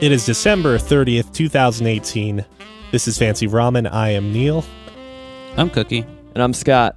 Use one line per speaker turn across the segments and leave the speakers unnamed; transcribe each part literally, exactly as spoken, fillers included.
It is December thirtieth, twenty eighteen. This is Fancy Ramen. I am Neil.
I'm Cookie.
And I'm Scott.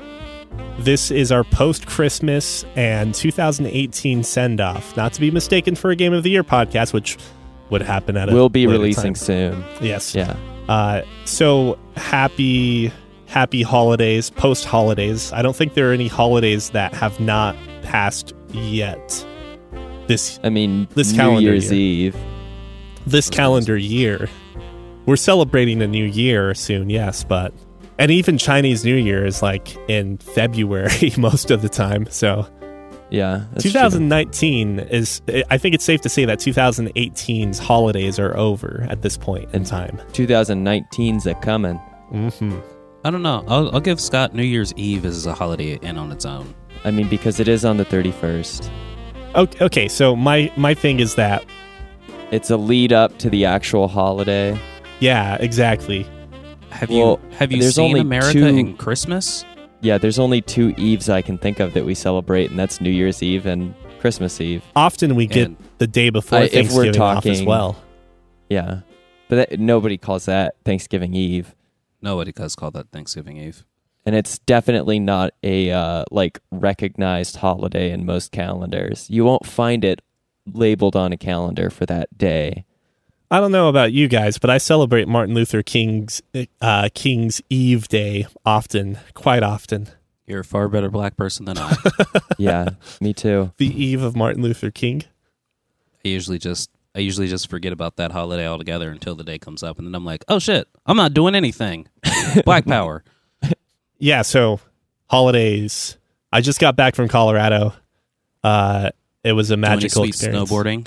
This is our post-Christmas and two thousand eighteen send-off. Not to be mistaken for a Game of the Year podcast, which would happen at a
We'll be
later
releasing
time.
soon.
Yes.
Yeah.
Uh, so, happy, happy holidays, post-holidays. I don't think there are any holidays that have not passed yet. This,
I mean,
This
New
calendar
Year's
year.
Eve.
this calendar year. We're celebrating a new year soon, yes, but... And even Chinese New Year is like in February most of the time, so...
Yeah. That's true.
twenty nineteen is, I think it's safe to say that twenty eighteen's holidays are over at this point in time.
twenty nineteen's a coming.
Mm-hmm.
I don't know. I'll, I'll give Scott New Year's Eve as a holiday in on its own.
I mean, because it is on the thirty-first.
Okay, okay, so my, my thing is that,
It's a lead up to the actual holiday.
yeah, exactly.
Have
Well,
you have you
there's
seen
only
America
two-
in Christmas?
Yeah, there's only two Eves I can think of that we celebrate, and that's New Year's Eve and Christmas Eve.
Often we get
And-
the day before
I- if we're
Thanksgiving off as
talking-
well.
Yeah. But that, nobody calls that Thanksgiving Eve.
Nobody does call that Thanksgiving Eve.
And it's definitely not a uh, like recognized holiday in most calendars. You won't find it labeled on a calendar for that day.
I don't know about you guys, but I celebrate Martin Luther King's uh, King's Eve Day often, quite often.
You're a far better black person than I.
Yeah, me too.
The eve of Martin Luther King.
I usually just I usually just forget about that holiday altogether until the day comes up, and then I'm like, oh shit, I'm not doing anything. Black power.
Yeah, so holidays. I just got back from Colorado. Uh, it was a
Do any
magical
sweet
experience.
snowboarding?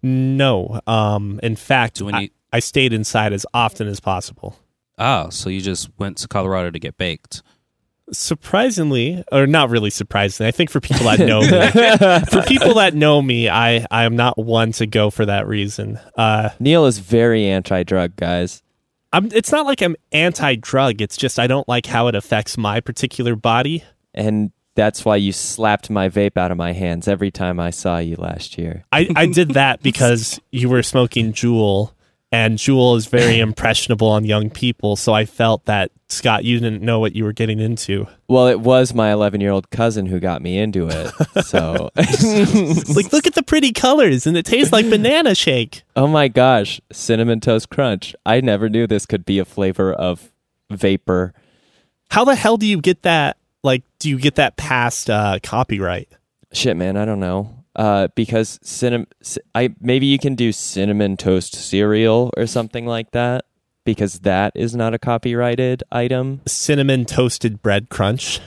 No. Um, in fact,
Do any-
I, I stayed inside as often as possible.
Ah, so you just went to Colorado to get baked.
Surprisingly, or not really surprisingly, I think for people that know me, for people that know me, I, I am not one to go for that reason. Uh,
Neil is very anti-drug, guys.
I'm, it's not like I'm anti-drug. It's just I don't like how it affects my particular body.
And that's why you slapped my vape out of my hands every time I saw you last year.
I, I did that because you were smoking Juul, and Juul is very impressionable on young people, so I felt that, Scott, you didn't know what you were getting into.
Well, it was my eleven-year-old cousin who got me into it. So,
Like, look at the pretty colors, and it tastes like banana shake.
oh my gosh, Cinnamon Toast Crunch. I never knew this could be a flavor of vapor.
How the hell do you get that? Like, do you get that past uh, copyright?
Shit, man, I don't know. Uh, because cinnamon, I maybe you can do cinnamon toast cereal or something like that, because that is not a copyrighted item.
Cinnamon toasted bread crunch.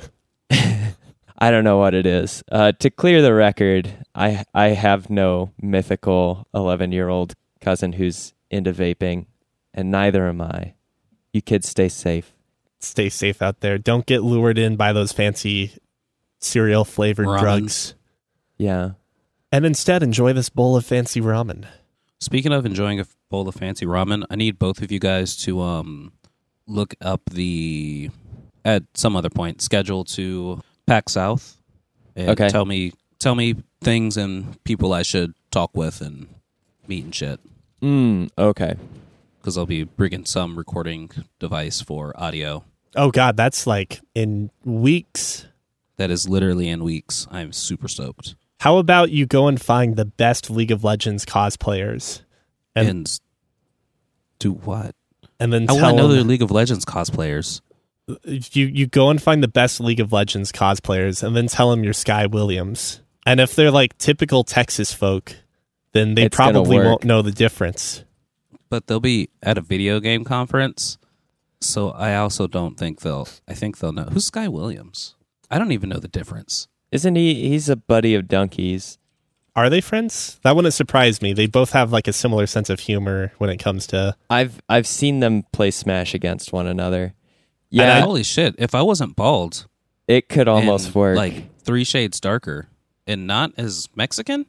I don't know what it is. Uh, to clear the record, I I have no mythical eleven-year-old cousin who's into vaping, and neither am I. You kids stay safe.
Stay safe out there. Don't get lured in by those fancy cereal flavored
Ramens.
drugs.
Yeah.
And instead, enjoy this bowl of fancy ramen.
Speaking of enjoying a bowl of fancy ramen, I need both of you guys to um look up the at some other point schedule to PAX South and
Okay.
tell me tell me things and people I should talk with and meet and shit,
Mm, okay.
because I'll be bringing some recording device for audio.
Oh, God, that's like in weeks.
That is literally in weeks. I'm super stoked.
How about you go and find the best League of Legends cosplayers
And,
And-
do what?
and then
How will
tell
I know they're
them,
League of Legends cosplayers?
you, you go and find the best League of Legends cosplayers and then tell them you're Sky Williams. And if they're like typical Texas folk, then they
It's gonna
probably
work.
won't know the difference.
But they'll be at a video game conference, so I also don't think they'll. I think they'll know who's Sky Williams. I don't even know the difference.
Isn't he? He's a buddy of Donkey's.
Are they friends? That wouldn't surprise me. They both have like a similar sense of humor when it comes to...
I've I've seen them play Smash against one another.
And
Yeah,
holy shit! If I wasn't bald,
it could almost
and,
work.
like three shades darker, and not as Mexican.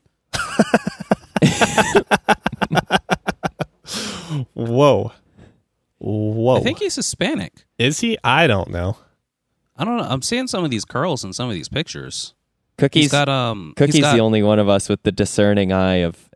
Whoa. Whoa.
I think he's Hispanic.
Is he? I don't know.
I don't know. I'm seeing some of these curls in some of these pictures.
Cookie's
He's got um.
Cookie's
he's got,
the only one of us with the discerning eye of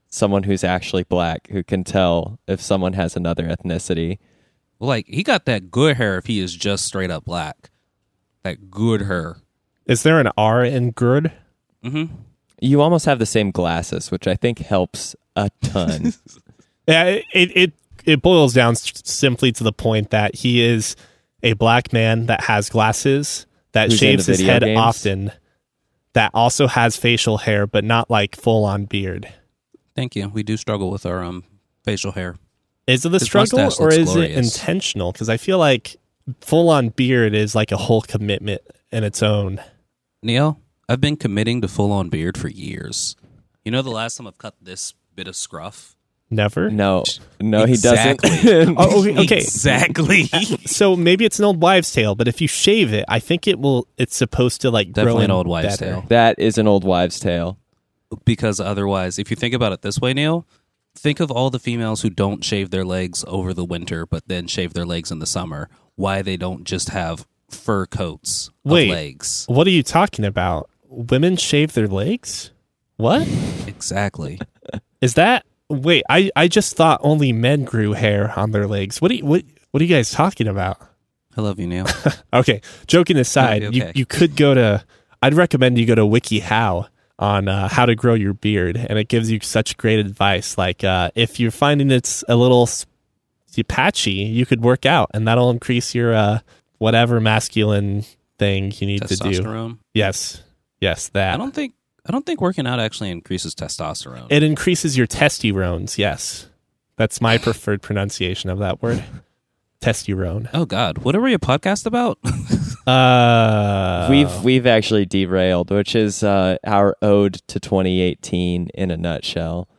someone who's actually black who can tell if someone has another ethnicity.
Like, he got that good hair if he is just straight up black. That good hair.
Is there an R in good?
Mm-hmm.
You almost have the same glasses, which I think helps a ton.
Yeah, it, it it boils down s- simply to the point that he is a black man that has glasses, that
Who's
shaves
into
his
video
head
games?
often, that also has facial hair, but not like full on beard.
Thank you. We do struggle with our um facial hair.
Is it the
His
struggle
mustache
or
looks
is
glorious.
it intentional? Because I feel like full on beard is like a whole commitment in its own.
Neil, I've been committing to full on beard for years. You know the last time I've cut this bit of scruff?
Never.
No, no,
Exactly.
he doesn't.
Oh, okay. okay.
Exactly.
So maybe it's an old wives' tale, but if you shave it, I think it will. It's supposed to like
Definitely
grow
an
in
old wives'
better.
tale.
That is an old wives' tale.
Because otherwise, if you think about it this way, Neil, think of all the females who don't shave their legs over the winter, but then shave their legs in the summer. Why they don't just have fur coats of
Wait.
legs.
What are you talking about? Women shave their legs? What
Exactly.
is that? Wait, I, I just thought only men grew hair on their legs. What are you, what what are you guys talking about?
I love you, Neil.
Okay, joking aside,
Okay,
you
okay.
you could go to. I'd recommend you go to WikiHow on uh, how to grow your beard, and it gives you such great advice. Like uh, if you're finding it's a little s- patchy, you could work out, and that'll increase your uh, whatever masculine thing you need to do.
Testosterone.
Yes, yes, that.
I don't think I don't think working out actually increases testosterone.
It increases your testosterone. Yes, that's my preferred pronunciation of that word. Testosterone.
Oh God, what are we a podcast about?
Uh,
We've we've actually derailed, which is uh, our ode to twenty eighteen in a nutshell.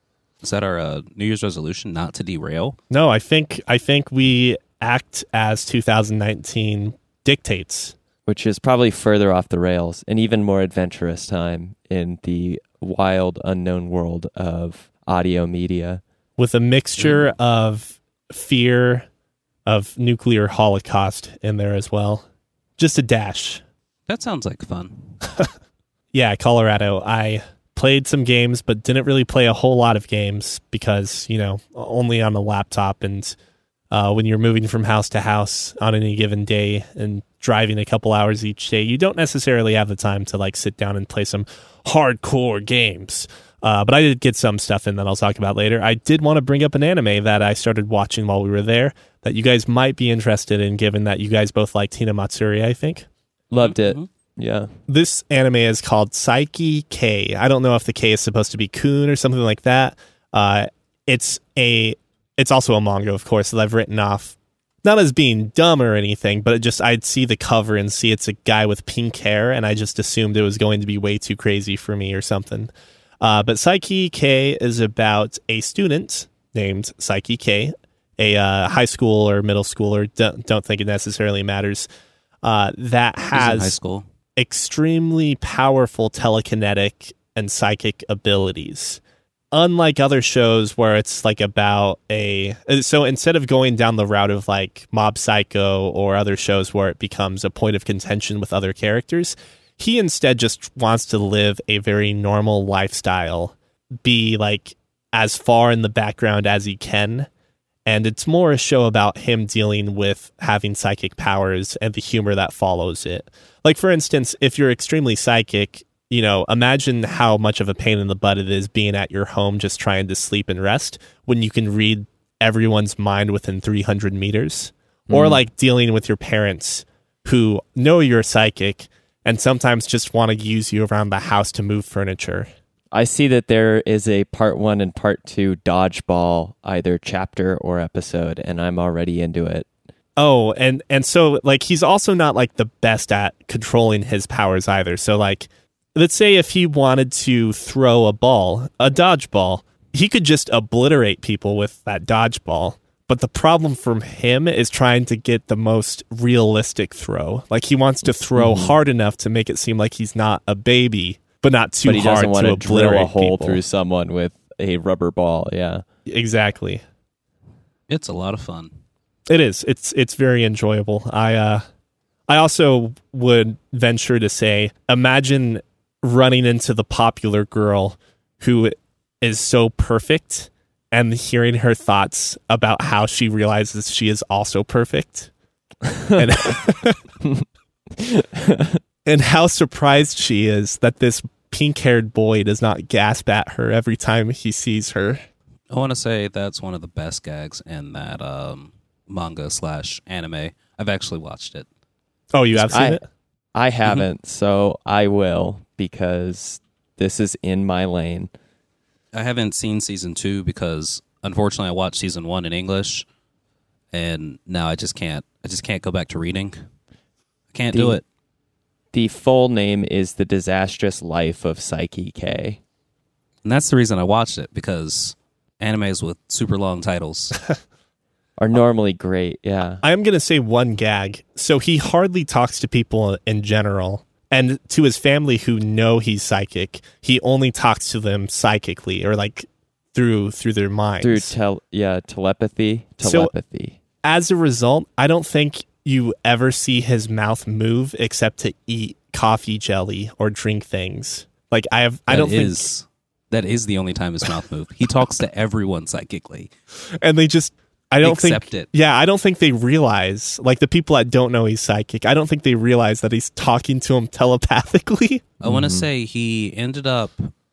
Is that our uh, New Year's resolution? Not to derail.
no. I think I think we act as two thousand nineteen dictates.
Which is probably further off the rails, an even more adventurous time in the wild, unknown world of audio media.
With a mixture of fear of nuclear holocaust in there as well. Just a dash.
That sounds like fun.
Yeah, Colorado. I played some games, but didn't really play a whole lot of games because, you know, only on the laptop. And uh, when you're moving from house to house on any given day and driving a couple hours each day, you don't necessarily have the time to like sit down and play some hardcore games. Uh, but I did get some stuff in that I'll talk about later. I did want to bring up an anime that I started watching while we were there that you guys might be interested in, given that you guys both like Tina Matsuri, I think.
Loved it.
Mhm.
Yeah.
This anime is called Psyche K. I don't know if the K is supposed to be Kun or something like that. Uh, it's a, it's also a manga, of course, that I've written off, not as being dumb or anything, but it just I'd see the cover and see it's a guy with pink hair, and I just assumed it was going to be way too crazy for me or something. Uh, but Psyche K is about a student named Psyche K, a uh, high school or middle schooler. Don't, don't think it necessarily matters. Uh, that
He's in
has
high school.
extremely powerful telekinetic and psychic abilities. Unlike other shows where it's like about a... So instead of going down the route of like Mob Psycho or other shows where it becomes a point of contention with other characters, he instead just wants to live a very normal lifestyle, be like as far in the background as he can. And it's more a show about him dealing with having psychic powers and the humor that follows it. Like, for instance, if you're extremely psychic, you know, imagine how much of a pain in the butt it is being at your home just trying to sleep and rest when you can read everyone's mind within three hundred meters. Mm. Or like dealing with your parents who know you're psychic and sometimes just want to use you around the house to move furniture.
I see that there is a part one and part two dodgeball, either chapter or episode, and I'm already into it.
Oh, and, and so, like, he's also not, like, the best at controlling his powers either. So, like, let's say if he wanted to throw a ball, a dodgeball, he could just obliterate people with that dodgeball. But the problem from him is trying to get the most realistic throw. Like, he wants to throw mm-hmm. hard enough to make it seem like he's not a baby, but not too
but he
hard
doesn't want
to
to drill
obliterate
a hole
people.
through someone with a rubber ball. Yeah,
exactly.
It's a lot of fun.
It is. It's it's very enjoyable. I uh, I also would venture to say, imagine running into the popular girl who is so perfect, and hearing her thoughts about how she realizes she is also perfect. and, and how surprised she is that this pink-haired boy does not gasp at her every time he sees her.
I want to say that's one of the best gags in that um, manga slash anime. I've actually watched it.
Oh, you have seen
I,
it?
I haven't, so I will, because this is in my lane.
I haven't seen season two because unfortunately I watched season one in English, and now I just can't. I just can't go back to reading. I can't
the,
do it.
The full name is The Disastrous Life of Psyche K.
And that's the reason I watched it, because animes with super long titles
are normally great, yeah.
I'm going to say one gag. So he hardly talks to people in general. And to his family who know he's psychic, he only talks to them psychically, or like through through their minds.
Through tel- yeah, telepathy. Telepathy.
So, as a result, I don't think you ever see his mouth move except to eat coffee jelly or drink things. Like I have, I
That
don't
is,
think
that is the only time his mouth moved. He talks to everyone psychically.
and they just I don't
Accept
think
it.
Yeah, I don't think they realize, like the people that don't know he's psychic, I don't think they realize that he's talking to him telepathically.
I want to say he ended up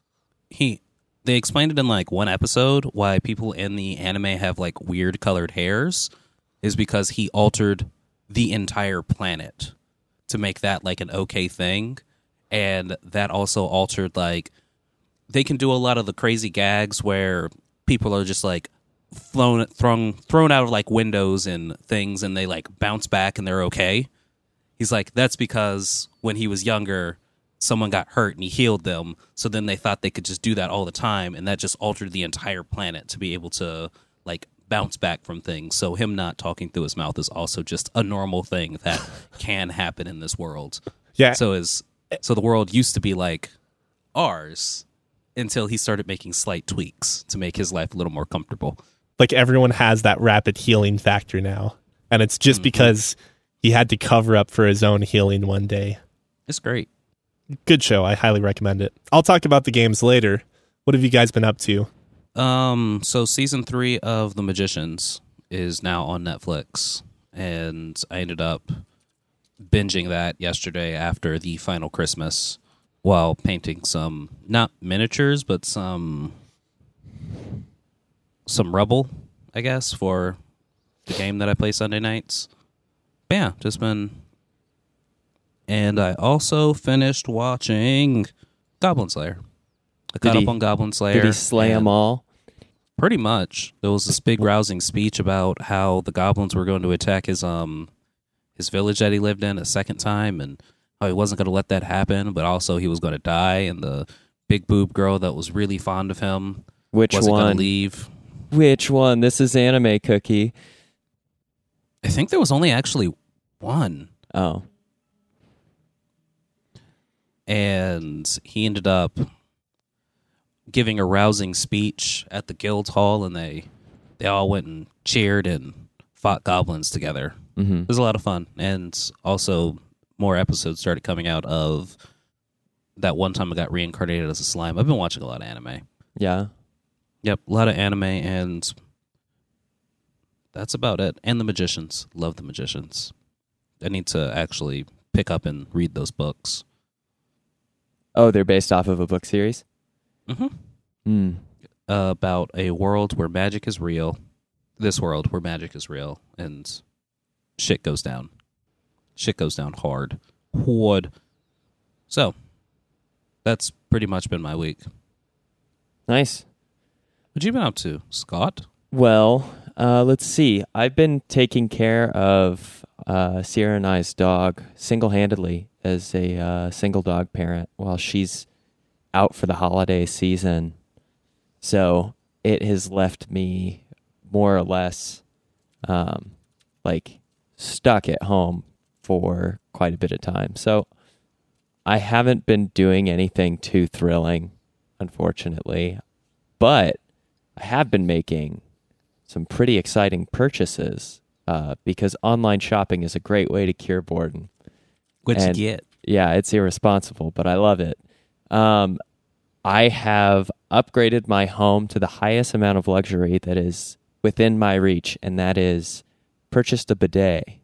he they explained it in like one episode why people in the anime have like weird colored hairs is because he altered the entire planet to make that like an okay thing, and that also altered like they can do a lot of the crazy gags where people are just like flown thrown thrown out of like windows and things and they like bounce back and they're okay. He's like, that's because when he was younger someone got hurt and he healed them, so then they thought they could just do that all the time, and that just altered the entire planet to be able to like bounce back from things. So him not talking through his mouth is also just a normal thing that can happen in this world.
Yeah.
So is so the world used to be like ours until he started making slight tweaks to make his life a little more comfortable.
Like everyone has that rapid healing factor now. And it's just mm-hmm. because he had to cover up for his own healing one day.
It's great.
Good show. I highly recommend it. I'll talk about the games later. What have you guys been up to?
Um, so season three of The Magicians is now on Netflix, and I ended up binging that yesterday after the final Christmas while painting some, not miniatures, but some some rubble, I guess, for the game that I play Sunday nights. But yeah, just been... And I also finished watching Goblin Slayer. I caught
he,
up on Goblin Slayer.
Did he slay them all?
Pretty much. There was this big rousing speech about how the goblins were going to attack his um his village that he lived in a second time, and how he wasn't going to let that happen, but also he was going to die, and the big boob girl that was really fond of him
Which
wasn't
one?
going to leave.
Which one? This is Anime Cookie.
I think there was only actually one.
Oh.
And he ended up giving a rousing speech at the guild hall, and they they all went and cheered and fought goblins together.
Mm-hmm.
It was a lot of fun. And also more episodes started coming out of that one time I got reincarnated as a slime. I've been watching a lot of anime.
Yeah.
Yep, a lot of anime, and that's about it. And The Magicians. Love The Magicians. I need to actually pick up and read those books.
Oh, they're based off of a book series?
Mm-hmm.
Mm.
Uh, about a world where magic is real. This world where magic is real, and shit goes down. Shit goes down hard. Hard. So, that's pretty much been my week.
Nice.
What you been up to, Scott?
Well, uh, let's see. I've been taking care of uh, Sierra and I's dog single-handedly as a uh, single dog parent while she's out for the holiday season. So it has left me more or less um, like stuck at home for quite a bit of time. So I haven't been doing anything too thrilling, unfortunately, but I have been making some pretty exciting purchases uh, because online shopping is a great way to cure boredom.
What'd
And,
you get?
Yeah, it's irresponsible, but I love it. Um, I have upgraded my home to the highest amount of luxury that is within my reach, and that is purchased a bidet.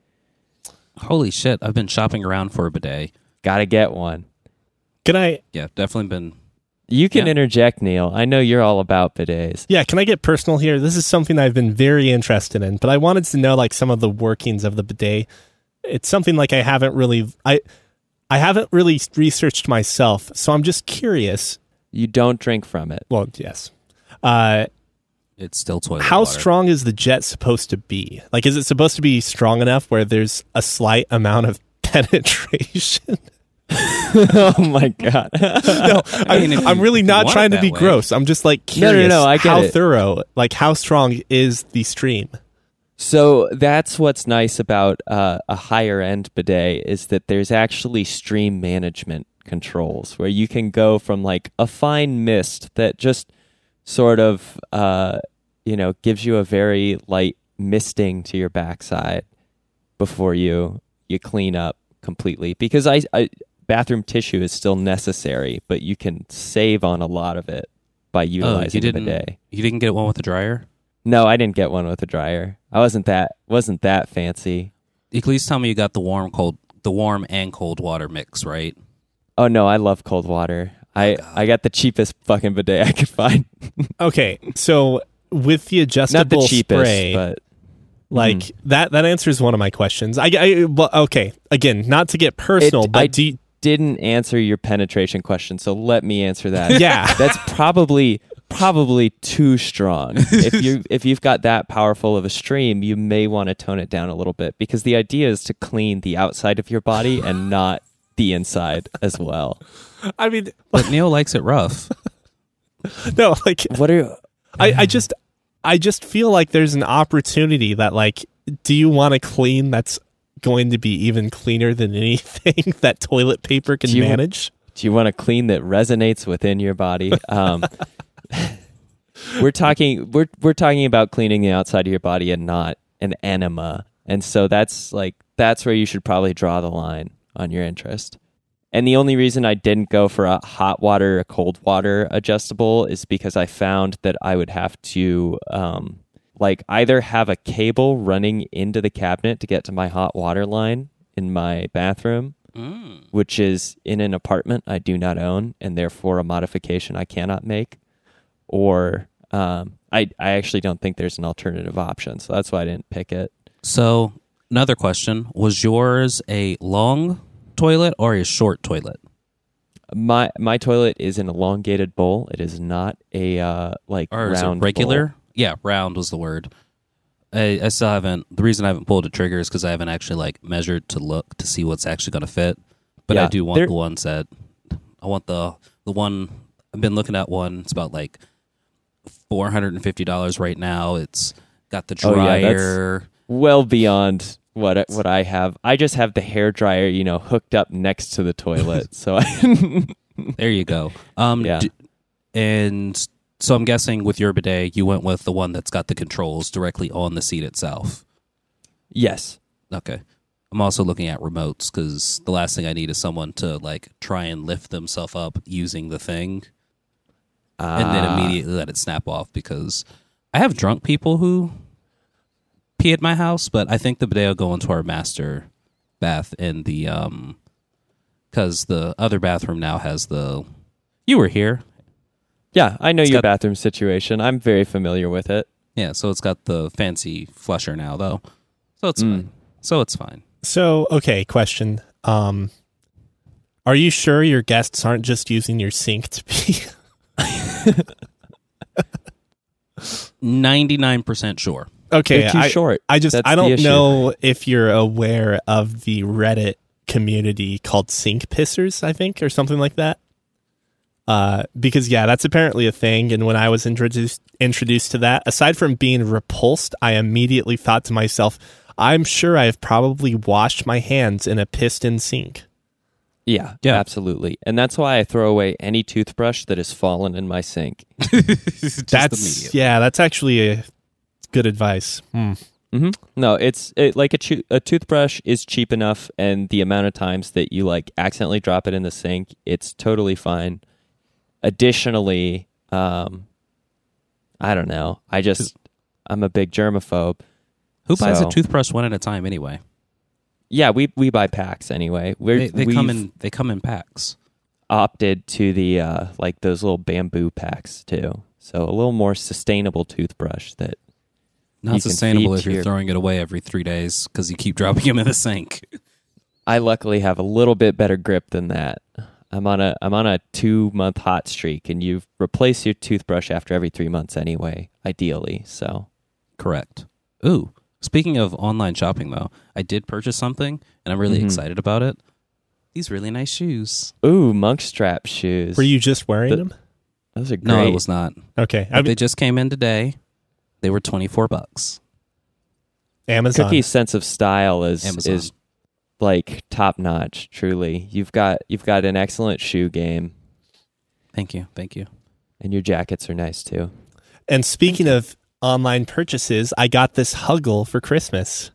Holy shit, I've been shopping around for a bidet.
Gotta get one.
Can I?
Yeah, definitely been.
You can
Yeah.
interject, Neil. I know you're all about bidets.
Yeah, can I get personal here? This is something I've been very interested in, but I wanted to know like some of the workings of the bidet. It's something like I haven't really I I haven't really researched myself, so I'm just curious.
You don't drink from it.
Well, yes. Uh,
It's still toilet
how
water.
strong is the jet supposed to be? Like, is it supposed to be strong enough where there's a slight amount of penetration?
Oh my god.
No, I
mean, if
I'm
you-
really
if you
not
want
trying
it
to be
that way.
gross. I'm just like
No, no,
curious
no, I get
how
it.
thorough, like how strong is the stream?
So that's what's nice about uh, a higher end bidet is that there's actually stream management controls where you can go from like a fine mist that just sort of uh, you know gives you a very light misting to your backside before you you clean up completely, because I, I bathroom tissue is still necessary, but you can save on a lot of it by
Oh,
utilizing
you
the
didn't.
bidet.
You didn't get one with a dryer.
No, I didn't get one with a dryer. I wasn't that wasn't that fancy.
At least tell me you got the warm, cold, the warm and cold water mix, right?
Oh no, I love cold water. I, I got the cheapest fucking bidet I could find.
Okay, so with the adjustable
Not the cheapest,
spray,
but
like
Mhm.
that that answers one of my questions. I, I well, okay, again, not to get personal,
It-
but
I-
do you,
didn't answer your penetration question, so let me answer that.
yeah.
That's probably probably too strong. If you if you've got that powerful of a stream, you may want to tone it down a little bit, because the idea is to clean the outside of your body and not the inside as well.
I mean,
But Neil likes it rough.
no, like
What are
I, I just I just feel like there's an opportunity that like, do you want to clean that's going to be even cleaner than anything that toilet paper can
Do you-
manage?
Do you want a clean that resonates within your body? Um, we're talking we're we're talking about cleaning the outside of your body and not an enema. And so that's like that's where you should probably draw the line on your interest. And the only reason I didn't go for a hot water or cold water adjustable is because I found that I would have to um, like either have a cable running into the cabinet to get to my hot water line in my bathroom,
Mm.
which is in an apartment I do not own, and therefore a modification I cannot make. Or um, I, I actually don't think there's an alternative option, so that's why I didn't pick it.
So another question: was yours a long toilet or a short toilet?
My my toilet is an elongated bowl. It is not a uh, like
Or is
round
it regular?
bowl.
Yeah, round was the word. I, I still haven't. The reason I haven't pulled the trigger is because I haven't actually like measured to look to see what's actually going to fit. But I
Yeah,
do want
there-
the ones that I want the the one I've been looking at. One it's about like four hundred and fifty dollars right now. It's got the
Oh, yeah, that's-
dryer.
Well beyond what I- what I have. I just have the hair dryer, you know, hooked up next to the toilet. So I,
There you go. Um,
Yeah.
d- and so I'm guessing with your bidet, you went with the one that's got the controls directly on the seat itself.
yes.
Okay. I'm also looking at remotes because the last thing I need is someone to like try and lift themselves up using the thing and then
Ah.
immediately let it snap off, because I have drunk people who pee at my house, but I think the bidet will go into our master bath in the um because the other bathroom now has the you were here.
Yeah, I know
It's
your
got-
bathroom situation. I'm very familiar with it.
Yeah, so it's got the fancy flusher now though. So it's
Mm.
fine. So it's fine.
So, okay, question. Um, are you sure your guests aren't just using your sink to pee?
ninety-nine percent sure.
Okay,
They're too
I,
short.
I just
That's
I
the
don't
issue.
know if you're aware of the Reddit community called Sink Pissers, I think, or something like that. Uh, because yeah, that's apparently a thing. And when I was introduced introduced to that, aside from being repulsed, I immediately thought to myself, I'm sure I've probably washed my hands in a piston sink.
Yeah,
Yeah.
absolutely. And that's why I throw away any toothbrush that has fallen in my sink.
Just
That's
immediate.
yeah, that's actually a good advice. Hmm.
hmm No, it's it, like a, cho- a toothbrush is cheap enough, and the amount of times that you like accidentally drop it in the sink, it's totally fine. additionally, um, I don't know. I just I'm a big germaphobe.
Who buys
So-
a toothbrush one at a time anyway?
Yeah, we we buy packs anyway. We're,
They, they
we've
come in. They come in packs.
opted to the uh, like those little bamboo packs too. So a little more sustainable toothbrush that
Not
You can
sustainable
feed
if
to
you're
your-
throwing it away every three days because you keep dropping them in the sink.
I luckily have a little bit better grip than that. I'm on a I'm on a two month hot streak, and you replace your toothbrush after every three months anyway, ideally. So
Correct. Ooh, speaking of online shopping, though, I did purchase something, and I'm really
Mhm.
excited about it. These really nice shoes.
ooh, monk strap shoes.
Were you just wearing
The-
them?
Those are great.
No, it was not.
Okay, I
But
mean,
they just came in today. They were twenty-four bucks.
Amazon.
Cookie's sense of style is
Amazon.
is like top notch. Truly, you've got you've got an excellent shoe game,
Thank you. Thank you.
and your jackets are nice too.
And speaking of online purchases, I got this Huggle for Christmas.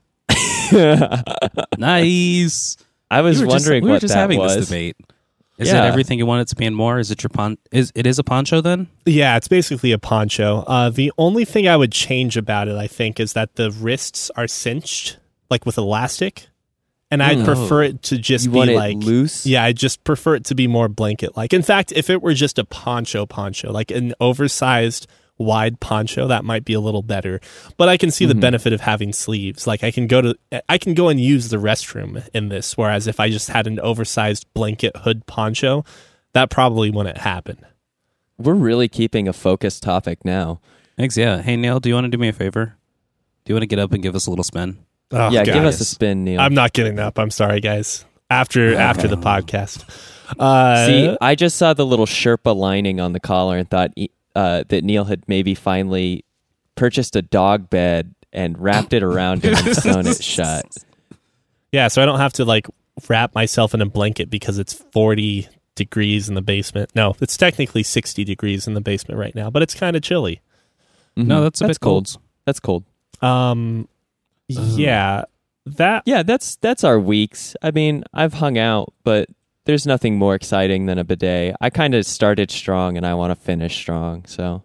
Nice.
I was
We were just-
wondering
we were
what
just
that
having
was.
this debate. Is
Yeah.
it everything you want it to be and more? Is it your pon? Is it is a poncho then?
Yeah, it's basically a poncho. Uh, the only thing I would change about it, I think, is that the wrists are cinched, like with elastic, and I'd
Mm.
prefer it to just
You
be
want it
like
loose?
Yeah, I just prefer it to be more blanket-like. In fact, if it were just a poncho, poncho, like an oversized wide poncho, that might be a little better. But I can see the
Mhm.
benefit of having sleeves. Like I can go to, I can go and use the restroom in this. Whereas if I just had an oversized blanket hood poncho, that probably wouldn't happen.
We're really keeping a focused topic now.
Thanks. Yeah. Hey Neil, do you want to do me a favor? Do you want to get up and give us a little spin?
Oh,
yeah,
God.
give us a spin, Neil.
I'm not getting up. I'm sorry, guys. After after the podcast. Uh,
See, I just saw the little Sherpa lining on the collar and thought uh, that Neil had maybe finally purchased a dog bed and wrapped it around him and sewn it shut.
yeah, so I don't have to like wrap myself in a blanket because it's forty degrees in the basement. No, it's technically sixty degrees in the basement right now, but it's kind of chilly.
No,
Mhm.
that's a bit
cold.
cold.
That's cold.
Um, yeah, that
Yeah, that's that's our weeks. I mean, I've hung out, but there's nothing more exciting than a bidet. I kind of started strong, and I want to finish strong. So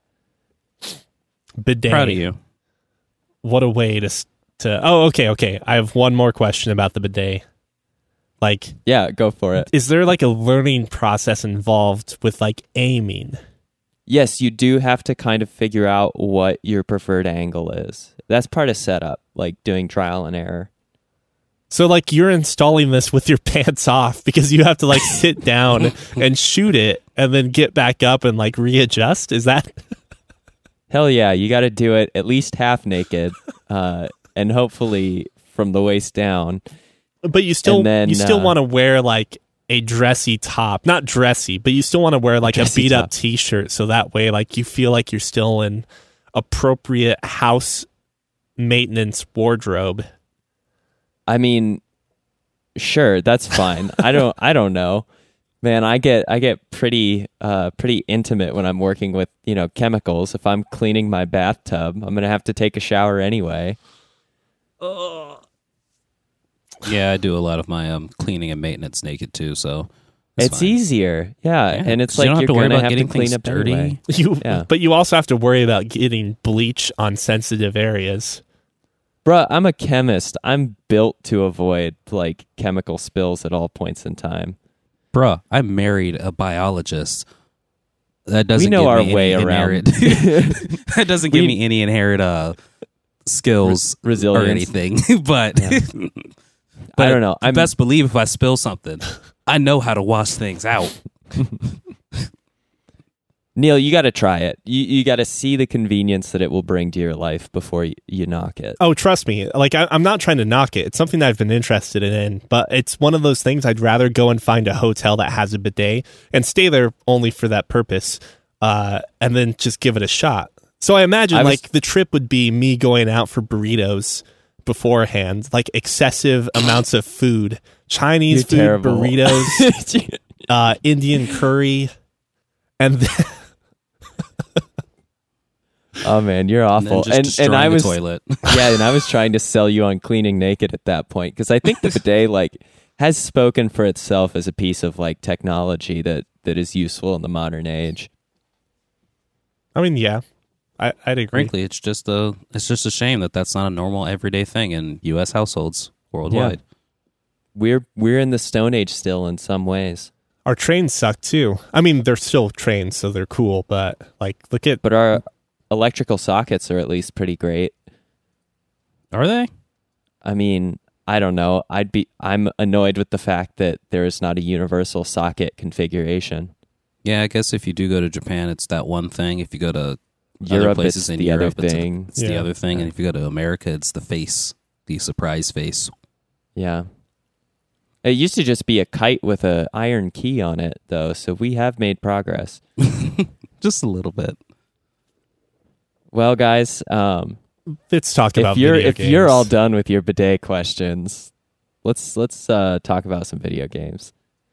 bidet.
Proud of you.
What a way to s- to. Oh, okay, okay. I have one more question about the bidet. Like,
yeah, go for it.
is there like a learning process involved with like aiming?
Yes, you do have to kind of figure out what your preferred angle is. That's part of setup, like doing trial and error.
So like you're installing this with your pants off because you have to like sit down and shoot it and then get back up and like readjust. Is that?
Hell yeah, you got to do it at least half naked, uh, and hopefully from the waist down.
But you still
And then,
you still
uh,
want to wear like a dressy top, not dressy, but you still want to wear like a
Dressy
beat up
top.
t-shirt so that way like you feel like you're still in appropriate house maintenance wardrobe.
I mean, sure, that's fine. I don't I don't know. Man, I get I get pretty uh pretty intimate when I'm working with, you know, chemicals. If I'm cleaning my bathtub, I'm going to have to take a shower anyway.
Yeah, I do a lot of my um cleaning and maintenance naked too. So it's,
It's
fine.
easier. Yeah,
Yeah,
and it's
'cause you
like
don't have
you're
to worry
going to
about
have to
getting
clean
things
up
dirty.
anyway.
You
Yeah.
but you also have to worry about getting bleach on sensitive areas.
Bruh, I'm a chemist. I'm built to avoid like chemical spills at all points in time.
Bruh, I married a biologist. That doesn't
We know
give
our
me any
way around.
inherent- that doesn't give
We-
me any inherent uh, skills
Re- resilience.
or anything. but
Yeah.
but
I don't know. I'm
best believe if I spill something, I know how to wash things out.
Neil, you got to try it. You you got to see the convenience that it will bring to your life before you, you knock it.
Oh, trust me. Like I, I'm not trying to knock it. It's something that I've been interested in, but it's one of those things I'd rather go and find a hotel that has a bidet and stay there only for that purpose, uh, and then just give it a shot. So I imagine
I was-
like the trip would be me going out for burritos beforehand, like excessive amounts of food, Chinese
You're
food,
terrible.
burritos, uh, Indian curry, and then
Oh man, you're
And then
awful.
just
And
destroying
and I
the
was
toilet.
yeah, and I was trying to sell you on cleaning naked at that point because I think the bidet like has spoken for itself as a piece of like technology that that is useful in the modern age.
I mean, yeah, I, I'd agree.
Frankly, it's just a it's just a shame that that's not a normal everyday thing in U S households worldwide.
Yeah. We're we're in the Stone Age still in some ways.
Our trains suck too. I mean, they're still trains, so they're cool. But like, look at
But our electrical sockets are at least pretty great.
Are they?
I mean, I don't know. I'd be I'm annoyed with the fact that there is not a universal socket configuration.
Yeah, I guess if you do go to Japan, it's that one thing. If you go to
Europe,
other places
it's
in
the
Europe,
other
it's, a-
thing.
it's the
Yeah.
other thing. And if you go to America, it's the face, the surprise face.
Yeah. It used to just be a kite with a iron key on it, though, so we have made progress.
Just a little bit.
Well, guys, um,
let's talk about
if you're
video
if
games.
you're all done with your bidet questions, let's let's uh, talk about some video games.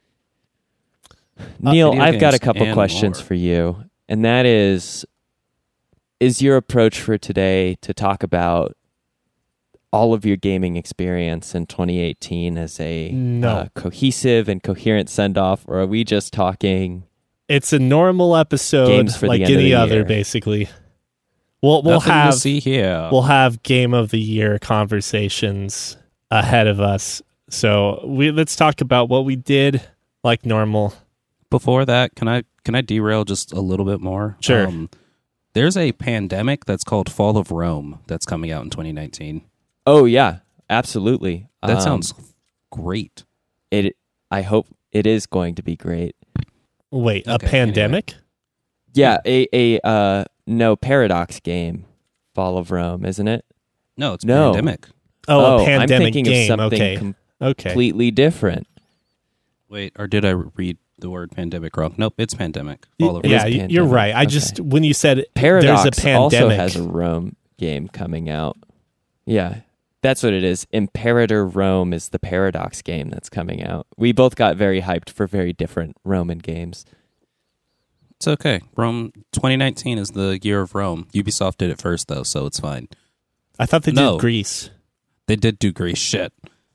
Neil,
video
I've got a
games
couple
and
questions
more.
for you, and that is: is your approach for today to talk about all of your gaming experience in twenty eighteen as a
No.
uh, cohesive and coherent send off, or are we just talking?
It's a normal episode,
Games for the
like
end of
any
the
other,
year.
basically. We'll we'll
Nothing to
have
see here.
we'll have game of the year conversations ahead of us. So we let's talk about what we did like normal.
Before that, can I can I derail just a little bit more?
Sure.
Um, there's a pandemic that's called Fall of Rome that's coming out in twenty nineteen.
Oh yeah, absolutely.
That
Um,
sounds great.
it. I hope it is going to be great.
Wait, a
Okay,
pandemic?
Yeah, a a uh, no Paradox game, Fall of Rome, isn't it?
No, it's
No.
pandemic.
Oh, a
I'm
pandemic
thinking
game.
of something
Okay.
com-
okay.
completely different.
Wait, or did I read the word pandemic wrong? Nope, it's pandemic.
Y-
Fall of
It
yeah,
is
y-
pandemic.
you're right. I
Okay.
just when you said
Paradox
there's a pandemic,
also has a Rome game coming out. Yeah, that's what it is. Imperator Rome is the Paradox game that's coming out. We both got very hyped for very different Roman games.
It's okay. Rome twenty nineteen is the year of Rome. Ubisoft did it first though, so it's fine.
I thought they
No.
did Greece.
They did do Greece shit.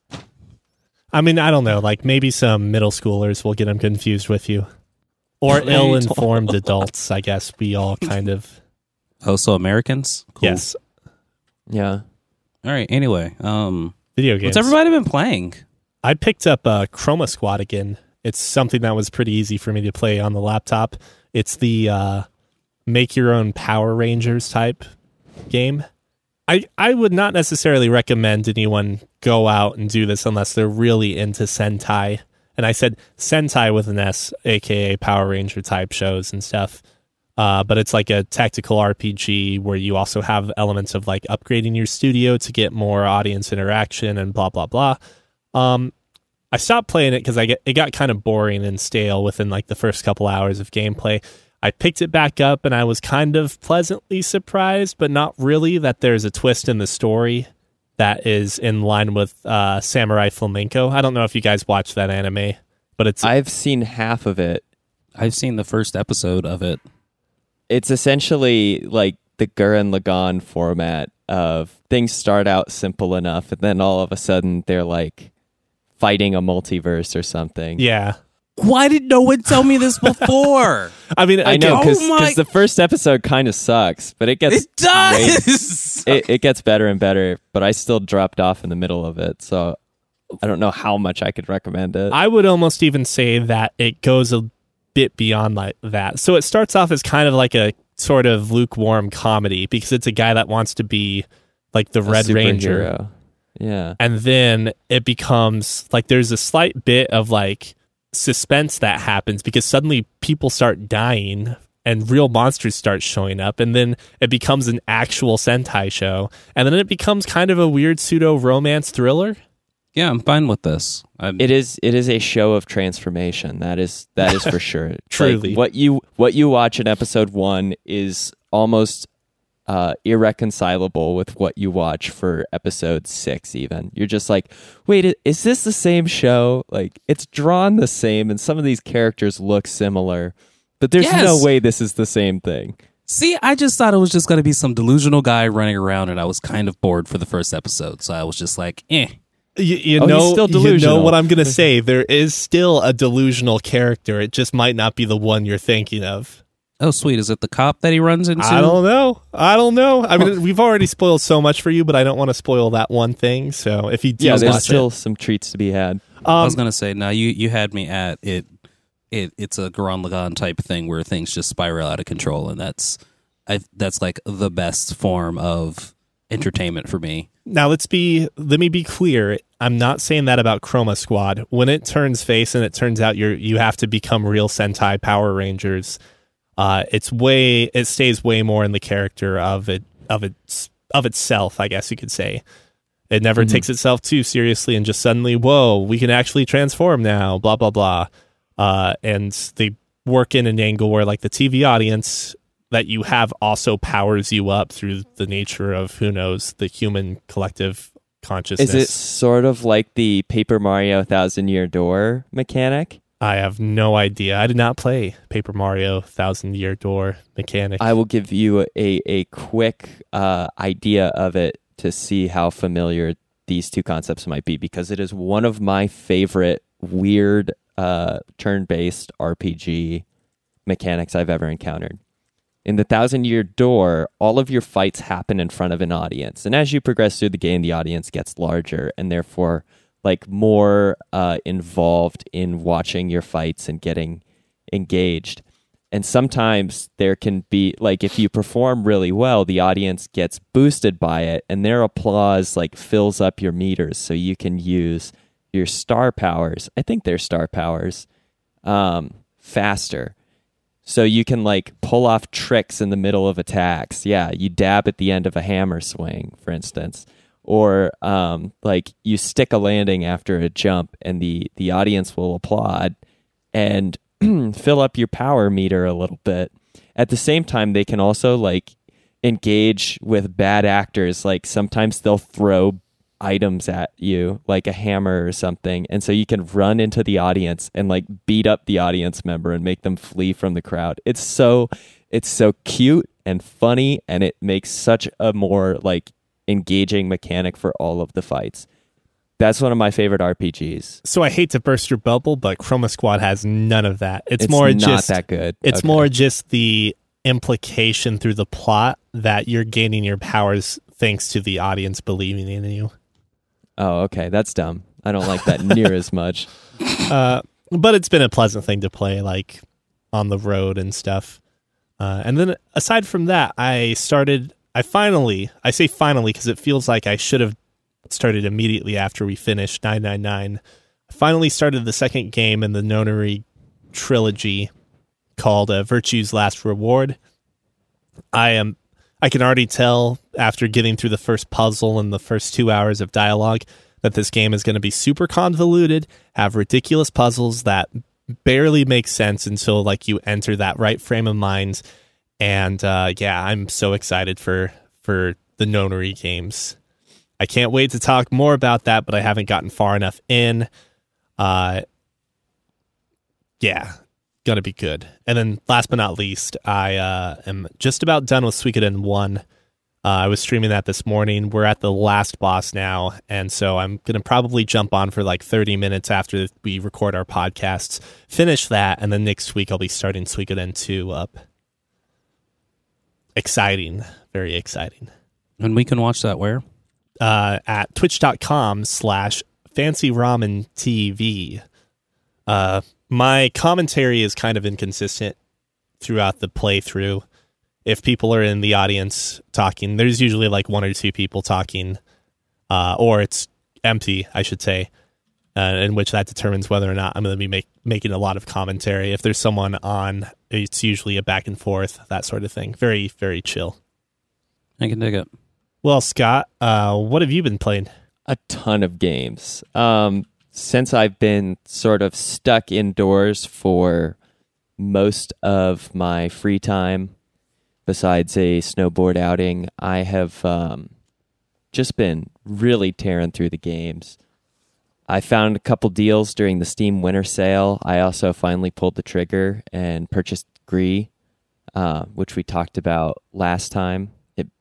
I mean, I don't know. Like maybe some middle schoolers will get them confused with you, or
Wait.
ill-informed adults. I guess we all kind of
Oh, so Americans? Cool.
yes.
Yeah.
All right. Anyway, um,
Video games.
what's everybody been playing?
I picked up uh, Chroma Squad again. It's something that was pretty easy for me to play on the laptop. It's the uh, make your own Power Rangers type game. I, I would not necessarily recommend anyone go out and do this unless they're really into Sentai. And I said Sentai with an S, aka Power Ranger type shows and stuff. Uh, but it's like a tactical R P G where you also have elements of like upgrading your studio to get more audience interaction and blah, blah, blah. Um, I stopped playing it because I get it got kind of boring and stale within like the first couple hours of gameplay. I picked it back up and I was kind of pleasantly surprised, but not really, that there's a twist in the story that is in line with uh, Samurai Flamenco. I don't know if you guys watched that anime, but it's
I've seen half of it.
I've seen the first episode of it.
It's essentially like the Gurren Lagann format of things start out simple enough, and then all of a sudden they're like fighting a multiverse or something.
yeah.
Why did no one tell me this before?
I mean,
I know
again,
because
Oh my-
the first episode kind of sucks, but it gets
It does.
way- it, it gets better and better. But I still dropped off in the middle of it, so I don't know how much I could recommend it.
I would almost even say that it goes a bit beyond like that. So it starts off as kind of like a sort of lukewarm comedy because it's a guy that wants to be like the
A
Red Ranger.
superhero. Yeah.
And then it becomes like there's a slight bit of like suspense that happens because suddenly people start dying and real monsters start showing up, and then it becomes an actual Sentai show, and then it becomes kind of a weird pseudo romance thriller.
Yeah, I'm fine with this. I'm,
It is it is a show of transformation. That is that is for sure. It's
Truly.
like what you what you watch in episode one is almost uh, irreconcilable with what you watch for episode six. Even you're just like, wait, i- is this the same show? Like it's drawn the same, and some of these characters look similar, but there's
Yes.
no way this is the same thing.
See, I just thought it was just going to be some delusional guy running around, and I was kind of bored for the first episode, so I was just like, eh.
You, you
Oh, he's
know,
still
you know
delusional.
what I'm going to say. There is still a delusional character. It just might not be the one you're thinking of.
Oh, sweet. Is it the cop that he runs into?
I don't know. I don't know. I mean, we've already spoiled so much for you, but I don't want to spoil that one thing. So if you do
Yeah,
watch
there's still
it,
some treats to be had.
I was
um,
gonna say, no, you you had me at it. It it's a Gurren Lagann type thing where things just spiral out of control, and that's I that's like the best form of entertainment for me.
now let's be. Let me be clear. I'm not saying that about Chroma Squad. When it turns face and it turns out you're you have to become real Sentai Power Rangers. Uh, it's way it stays way more in the character of it of its of itself, I guess you could say. It never
Mm-hmm.
takes itself too seriously and just suddenly, whoa, we can actually transform now, blah blah blah. Uh, and they work in an angle where like the T V audience that you have also powers you up through the nature of who knows the human collective consciousness.
Is it sort of like the Paper Mario Thousand Year Door mechanic?
I have no idea. I did not play Paper Mario Thousand Year Door mechanic.
I will give you a, a quick uh, idea of it to see how familiar these two concepts might be, because it is one of my favorite weird uh, turn-based R P G mechanics I've ever encountered. In the Thousand Year Door, all of your fights happen in front of an audience. And as you progress through the game, the audience gets larger and therefore like more uh, involved in watching your fights and getting engaged. And sometimes there can be, like, if you perform really well, the audience gets boosted by it, and their applause, like, fills up your meters so you can use your star powers. I think they're star powers um, faster. So you can, like, pull off tricks in the middle of attacks. Yeah, you dab at the end of a hammer swing, for instance. Or, um, like, you stick a landing after a jump, and the, the audience will applaud and fill up your power meter a little bit. At the same time, they can also, like, engage with bad actors. Like, sometimes they'll throw items at you, like a hammer or something, and so you can run into the audience and, like, beat up the audience member and make them flee from the crowd. It's so it's so cute and funny, and it makes such a more, like, engaging mechanic for all of the fights. That's one of my favorite R P Gs.
So I hate to burst your bubble, but Chroma Squad has none of that. It's,
It's
more
not
just
that good.
It's
Okay.
more just the implication through the plot that you're gaining your powers thanks to the audience believing in you.
Oh, okay. That's dumb. I don't like that near as much.
Uh, but it's been a pleasant thing to play, like on the road and stuff. Uh, and then aside from that, I started. I finally, I say finally because it feels like I should have started immediately after we finished nine nine nine. I finally started the second game in the Nonary trilogy called uh, Virtue's Last Reward. I am. I can already tell after getting through the first puzzle and the first two hours of dialogue that this game is going to be super convoluted, have ridiculous puzzles that barely make sense until like you enter that right frame of mind. And uh, yeah, I'm so excited for for the Nonary games. I can't wait to talk more about that, but I haven't gotten far enough in. Uh, yeah, gonna be good. And then last but not least, I uh, am just about done with Suikoden one. Uh, I was streaming that this morning. We're at the last boss now, and so I'm going to probably jump on for like thirty minutes after we record our podcasts, finish that, and then next week I'll be starting Suikoden two up. Exciting. Very exciting.
And we can watch that where?
Uh, at twitch.com slash fancy ramen TV. Uh, my commentary is kind of inconsistent throughout the playthrough. If people are in the audience talking, there's usually like one or two people talking, uh, or it's empty, I should say, uh, in which that determines whether or not I'm going to be make, making a lot of commentary. If there's someone on, it's usually a back and forth, that sort of thing. Very, very chill.
I can dig it.
Well, Scott, uh, what have you been playing?
A ton of games. Um, since I've been sort of stuck indoors for most of my free time, besides a snowboard outing, I have um, just been really tearing through the games. I found a couple deals during the Steam Winter Sale. I also finally pulled the trigger and purchased Gree, uh, which we talked about last time. It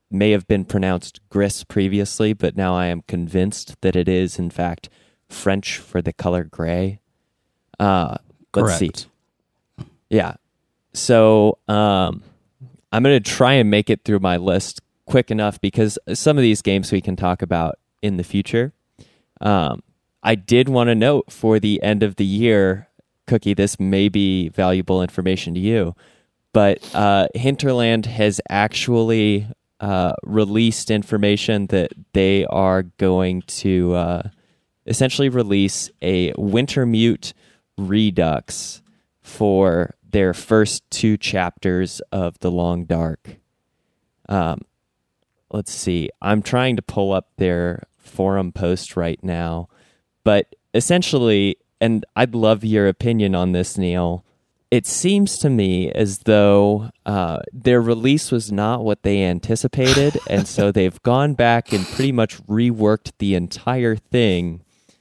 may have been pronounced Gris previously, but now I am convinced that it is, in fact, French for the color gray. Uh, let's
Correct.
see. Yeah. So um, I'm going to try and make it through my list quick enough because some of these games we can talk about in the future. Um, I did want to note for the end of the year, Cookie, this may be valuable information to you, but uh, Hinterland has actually uh, released information that they are going to uh, essentially release a Wintermute Redux for their first two chapters of The Long Dark. Um, let's see. I'm trying to pull up their forum post right now, but essentially, and I'd love your opinion on this, Neil, it seems to me as though uh, their release was not what they anticipated, and so they've gone back and pretty much reworked the entire thing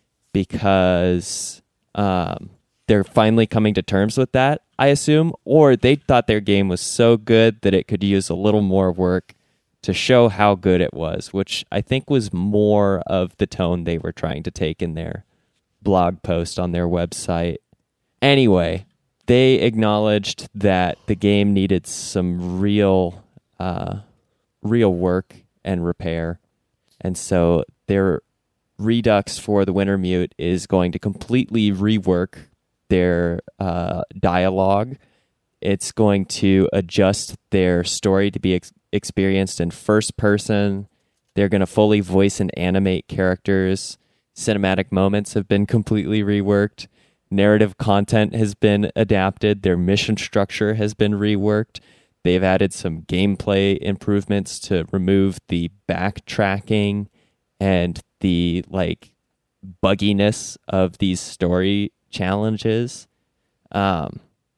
because um, they're finally coming to terms with that, I assume, or they thought their game was so good that it could use a little more work to show how good it was, which I think was more of the tone they were trying to take in their blog post on their website. Anyway, they acknowledged that the game needed some real, uh, real work and repair, and so their Redux for the Wintermute is going to completely rework their uh, dialogue. It's going to adjust their story to be ex- experienced in first person. They're going to fully voice and animate characters. Cinematic moments have been completely reworked. Narrative content has been adapted. Their mission structure has been reworked. They've added some gameplay improvements to remove the backtracking and the like bugginess of these story challenges. Um,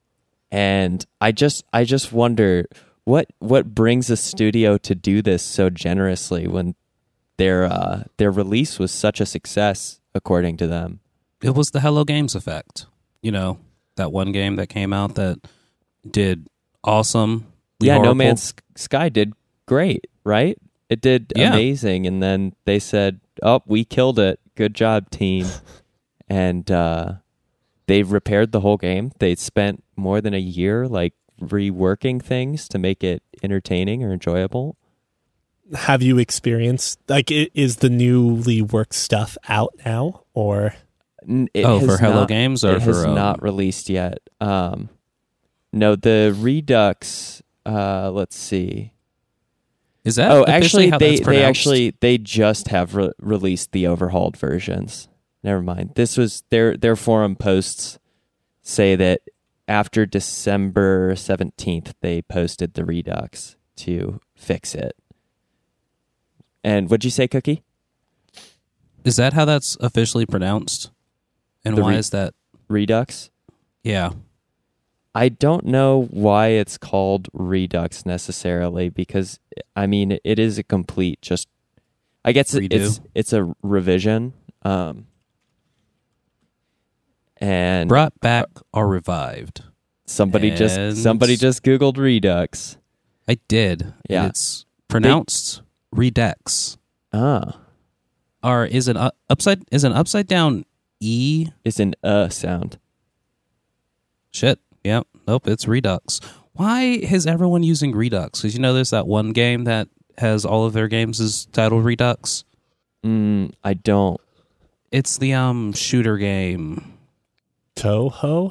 and I just I just wonder what what brings a studio to do this so generously when their uh, their release was such a success, according to them.
It was the Hello Games effect. You know, that one game that came out that did awesome.
Yeah,
horrible.
No Man's Sky did great, right? It did
Yeah.
amazing, and then they said, "Oh, we killed it. Good job, team." And uh, they repaired the whole game. They spent more than a year, like reworking things to make it entertaining or enjoyable.
Have you experienced, like, i- is the newly worked stuff out now, or?
N- It
Oh,
has
for Hello
not-
Games or
it has
for, um,
not released yet. Um, no, the Redux. Uh, let's see.
Is that
Oh,
officially
actually,
how
they
that's
they
pronounced?
actually they just have re- released the overhauled versions. Never mind. This was their their forum posts say that after December seventeenth they posted the Redux to fix it. And what'd you say, Cookie?
Is that how that's officially pronounced? And
The
why
re-
is that?
Redux?
Yeah.
I don't know why it's called Redux necessarily, because I mean it is a complete just. I guess it- it's
Redo.
it's a revision, um, and
Brought back or revived.
somebody
and-
just somebody just Googled Redux.
I did.
Yeah.
And it's pronounced Redux.
Ah,
Or is an uh, upside is an upside down E?
it's an uh sound.
Shit. Yep. Nope. It's Redux. Why is everyone using Redux? Because you know there's that one game that has all of their games is titled Redux.
Mm, I don't.
It's the um shooter game.
Toho?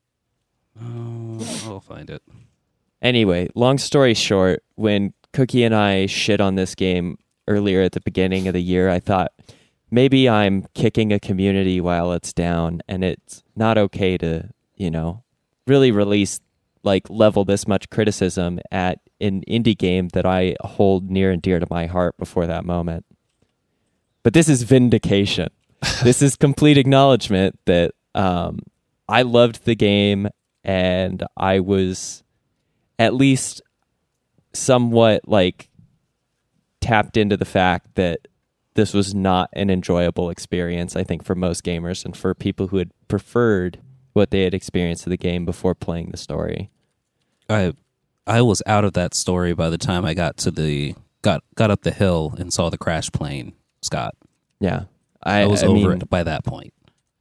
Oh, I'll find it.
Anyway, long story short, when Cookie and I shit on this game earlier at the beginning of the year, I thought maybe I'm kicking a community while it's down, and it's not okay to, you know, really release, like, level this much criticism at an indie game that I hold near and dear to my heart before that moment. But this is vindication. This is complete acknowledgement that um, I loved the game, and I was at least somewhat, like, tapped into the fact that this was not an enjoyable experience, I think, for most gamers and for people who had preferred what they had experienced of the game before playing the story.
I I was out of that story by the time I got to the got got up the hill and saw the crash plane, Scott.
Yeah. I,
I was
I
over
mean,
it by that point.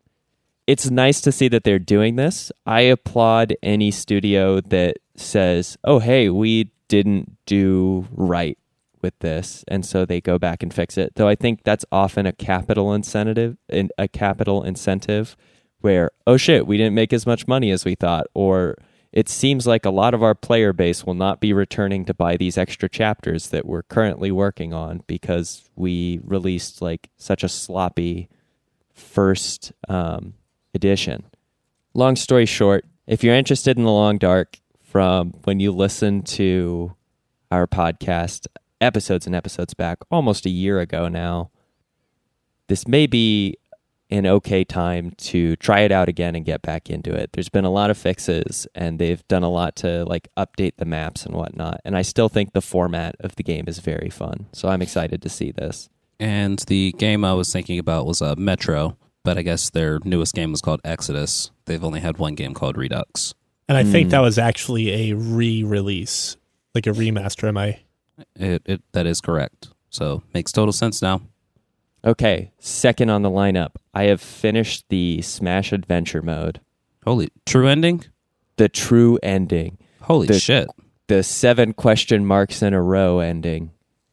It's nice to see that they're doing this. I applaud any studio that says, oh, hey, we didn't do right with this, and so they go back and fix it. Though I think that's often a capital incentive, a capital incentive where, oh shit, we didn't make as much money as we thought, or it seems like a lot of our player base will not be returning to buy these extra chapters that we're currently working on because we released like such a sloppy first um, edition. Long story short, if you're interested in The Long Dark from when you listen to our podcast episodes and episodes back, almost a year ago now, this may be an okay time to try it out again and get back into it. There's been a lot of fixes, and they've done a lot to like update the maps and whatnot. And I still think the format of the game is very fun. So I'm excited to see this.
And the game I was thinking about was uh, Metro, but I guess their newest game was called Exodus. They've only had one game called Redux.
And I think
Mm.
that was actually a re-release, like a remaster. Am I?
It, it that is correct. So makes total sense now.
Okay, second on the lineup, I have finished the Smash Adventure mode,
Holy true ending?
the true ending,
Holy
The-
shit.
the seven question marks in a row ending.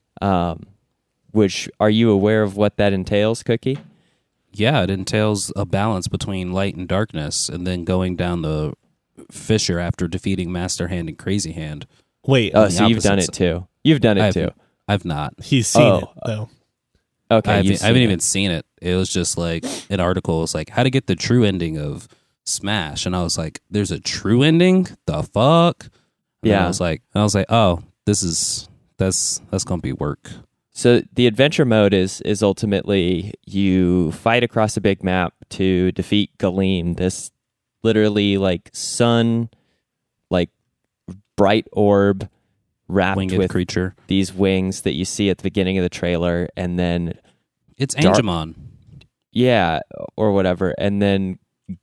Um, which, are you aware of what that entails, Cookie?
Yeah, it entails a balance between light and darkness, and then going down the fissure after defeating Master Hand and Crazy Hand.
Wait,
Oh,
the
so you've done
opposites.
it too. You've done it
I've,
too.
I've not.
he's seen
Oh,
it though.
Okay,
I
you've
haven't, I haven't
seen
even
it.
seen it. It was just like an article. It was like how to get the true ending of Smash, and I was like, "There's a true ending? The fuck?" And
Yeah.
I was like, and I was like, "Oh, this is that's that's gonna be work."
So the adventure mode is is ultimately you fight across a big map to defeat Galeem, this literally like sun, like bright orb wrapped
Winged
with
creature.
these wings that you see at the beginning of the trailer, and then
It's
Dark-
Angemon.
yeah, or whatever, and then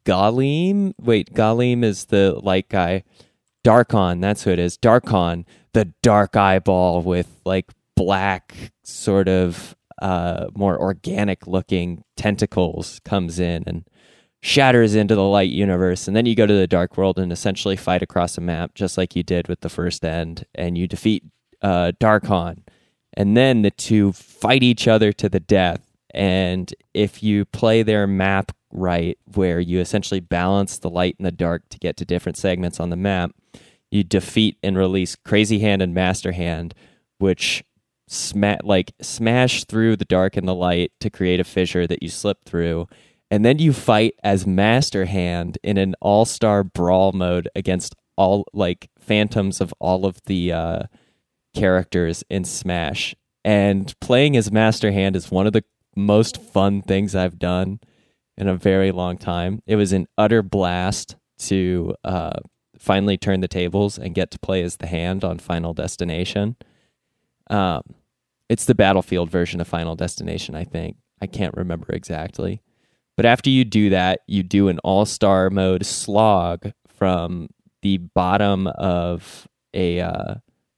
Galeem. Wait, Galeem is the light guy. Darkon, that's who it is. Darkon, the dark eyeball with like black, sort of uh, more organic looking tentacles, comes in and shatters into the light universe. And then you go to the dark world and essentially fight across a map, just like you did with the first end, and you defeat uh, Darkon. And then the two fight each other to the death. And if you play their map right, where you essentially balance the light and the dark to get to different segments on the map, you defeat and release Crazy Hand and Master Hand, which sma- like smash through the dark and the light to create a fissure that you slip through. And then you fight as Master Hand in an all-star brawl mode against all like phantoms of all of the uh, characters in Smash. And playing as Master Hand is one of the most fun things I've done in a very long time. It was an utter blast to uh, finally turn the tables and get to play as the Hand on Final Destination. Um, it's the Battlefield version of Final Destination, I think. I can't remember exactly. But after you do that, you do an all-star mode slog from the bottom of a uh,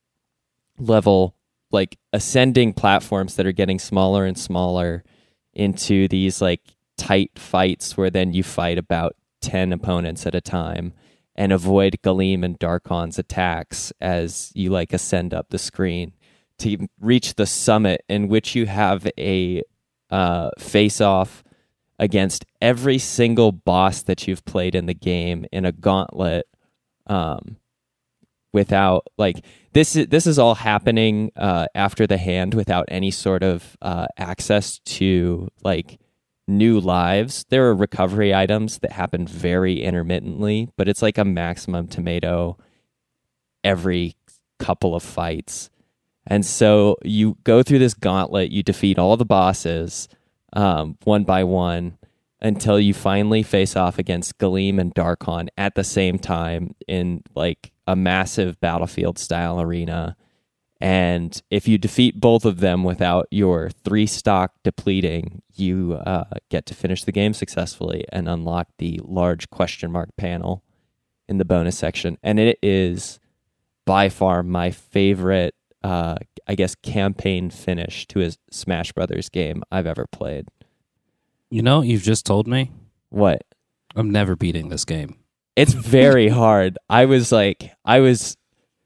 level, like ascending platforms that are getting smaller and smaller into these like tight fights where then you fight about ten opponents at a time and avoid Galeem and Darkon's attacks as you like ascend up the screen to reach the summit, in which you have a uh, face-off against every single boss that you've played in the game in a gauntlet. Um, without like this is this is all happening uh, after the Hand, without any sort of uh, access to like new lives. There are recovery items that happen very intermittently, but it's like a maximum tomato every couple of fights. And so you go through this gauntlet, you defeat all the bosses um, one by one until you finally face off against Galeem and Darkon at the same time in like a massive Battlefield style arena. And if you defeat both of them without your three stock depleting, you uh, get to finish the game successfully and unlock the large question mark panel in the bonus section. And it is by far my favorite uh, I guess, campaign finish to a Smash Brothers game I've ever played.
You know, you've just told me
What?
I'm never beating this game.
It's very hard. I was like, I was,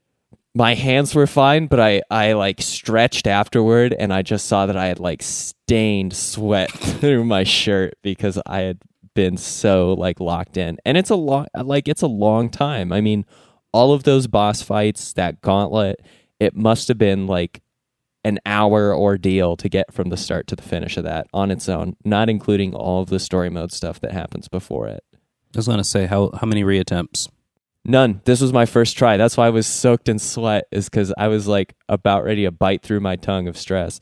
my hands were fine, but I, I like stretched afterward and I just saw that I had like stained sweat through my shirt because I had been so like locked in. And it's a long, like it's a long time. I mean, all of those boss fights, that gauntlet, it must have been like an hour ordeal to get from the start to the finish of that on its own, not including all of the story mode stuff that happens before it.
I was going to say, how how many reattempts?
None. This was my first try. That's why I was soaked in sweat, is because I was like about ready to bite through my tongue of stress.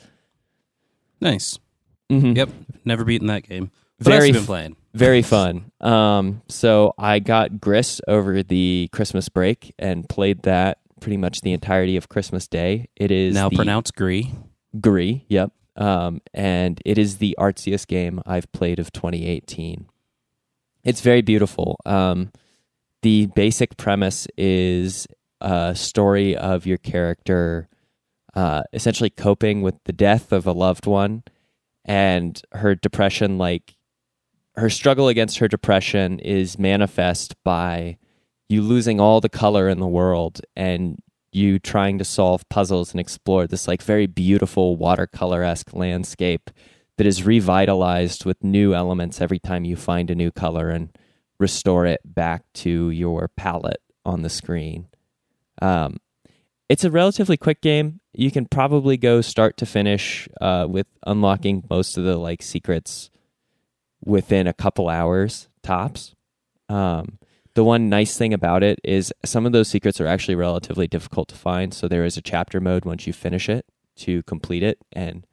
Nice.
Mm-hmm.
Yep, never beaten that game. But
Very
I've been
f-
playing.
Very fun. Um, so I got Gris over the Christmas break and played that pretty much the entirety of Christmas Day. It is
Now
the
pronounced Gree.
Gree, yep. Um, and it is the artsiest game I've played of twenty eighteen. It's very beautiful. Um, the basic premise is a story of your character uh, essentially coping with the death of a loved one and her depression, like her struggle against her depression is manifest by you losing all the color in the world and you trying to solve puzzles and explore this like very beautiful watercolor-esque landscape that is revitalized with new elements every time you find a new color and restore it back to your palette on the screen. Um, it's a relatively quick game. You can probably go start to finish uh, with unlocking most of the like secrets within a couple hours tops. Um, the one nice thing about it is some of those secrets are actually relatively difficult to find. So there is a chapter mode once you finish it to complete it and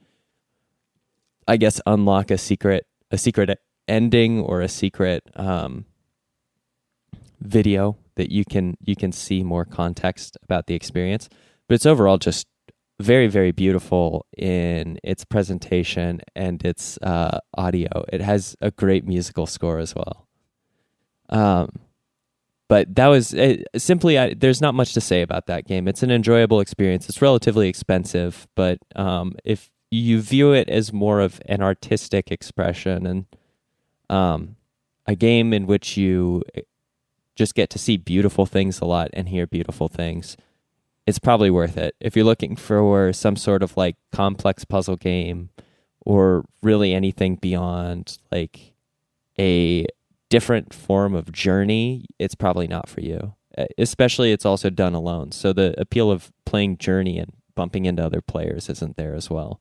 I guess unlock a secret, a secret ending or a secret um, video that you can you can see more context about the experience. But it's overall just very, very beautiful in its presentation and its uh, audio. It has a great musical score as well. Um, but that was it, simply, I, there's not much to say about that game. It's an enjoyable experience. It's relatively expensive, but um, if you view it as more of an artistic expression and um, a game in which you just get to see beautiful things a lot and hear beautiful things, it's probably worth it. If you're looking for some sort of like complex puzzle game or really anything beyond like a different form of journey, it's probably not for you. Especially it's also done alone. So the appeal of playing Journey and bumping into other players isn't there as well.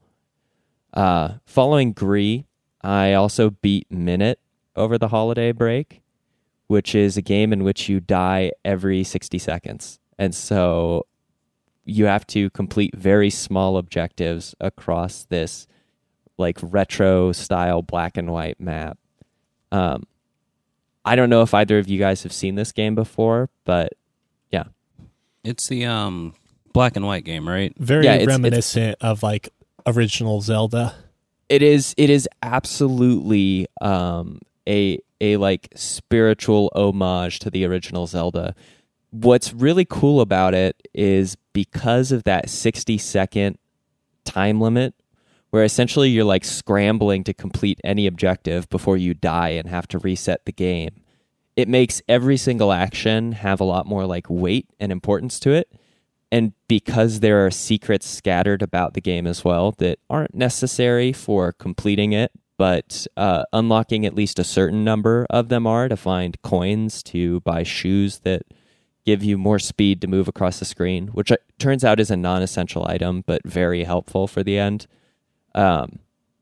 Uh, following Gree, I also beat Minute over the holiday break, which is a game in which you die every sixty seconds. And so you have to complete very small objectives across this like retro style black and white map. Um, I don't know if either of you guys have seen this game before, but yeah.
It's the um, black and white game, right?
Very
Yeah, it's-
reminiscent of like original Zelda.
It is it is absolutely um, a a like spiritual homage to the original Zelda. What's really cool about it is because of that sixty second time limit, where essentially you're like scrambling to complete any objective before you die and have to reset the game. It makes every single action have a lot more like weight and importance to it. And because there are secrets scattered about the game as well that aren't necessary for completing it, but uh, unlocking at least a certain number of them are to find coins to buy shoes that give you more speed to move across the screen, which turns out is a non-essential item, but very helpful for the end. Um,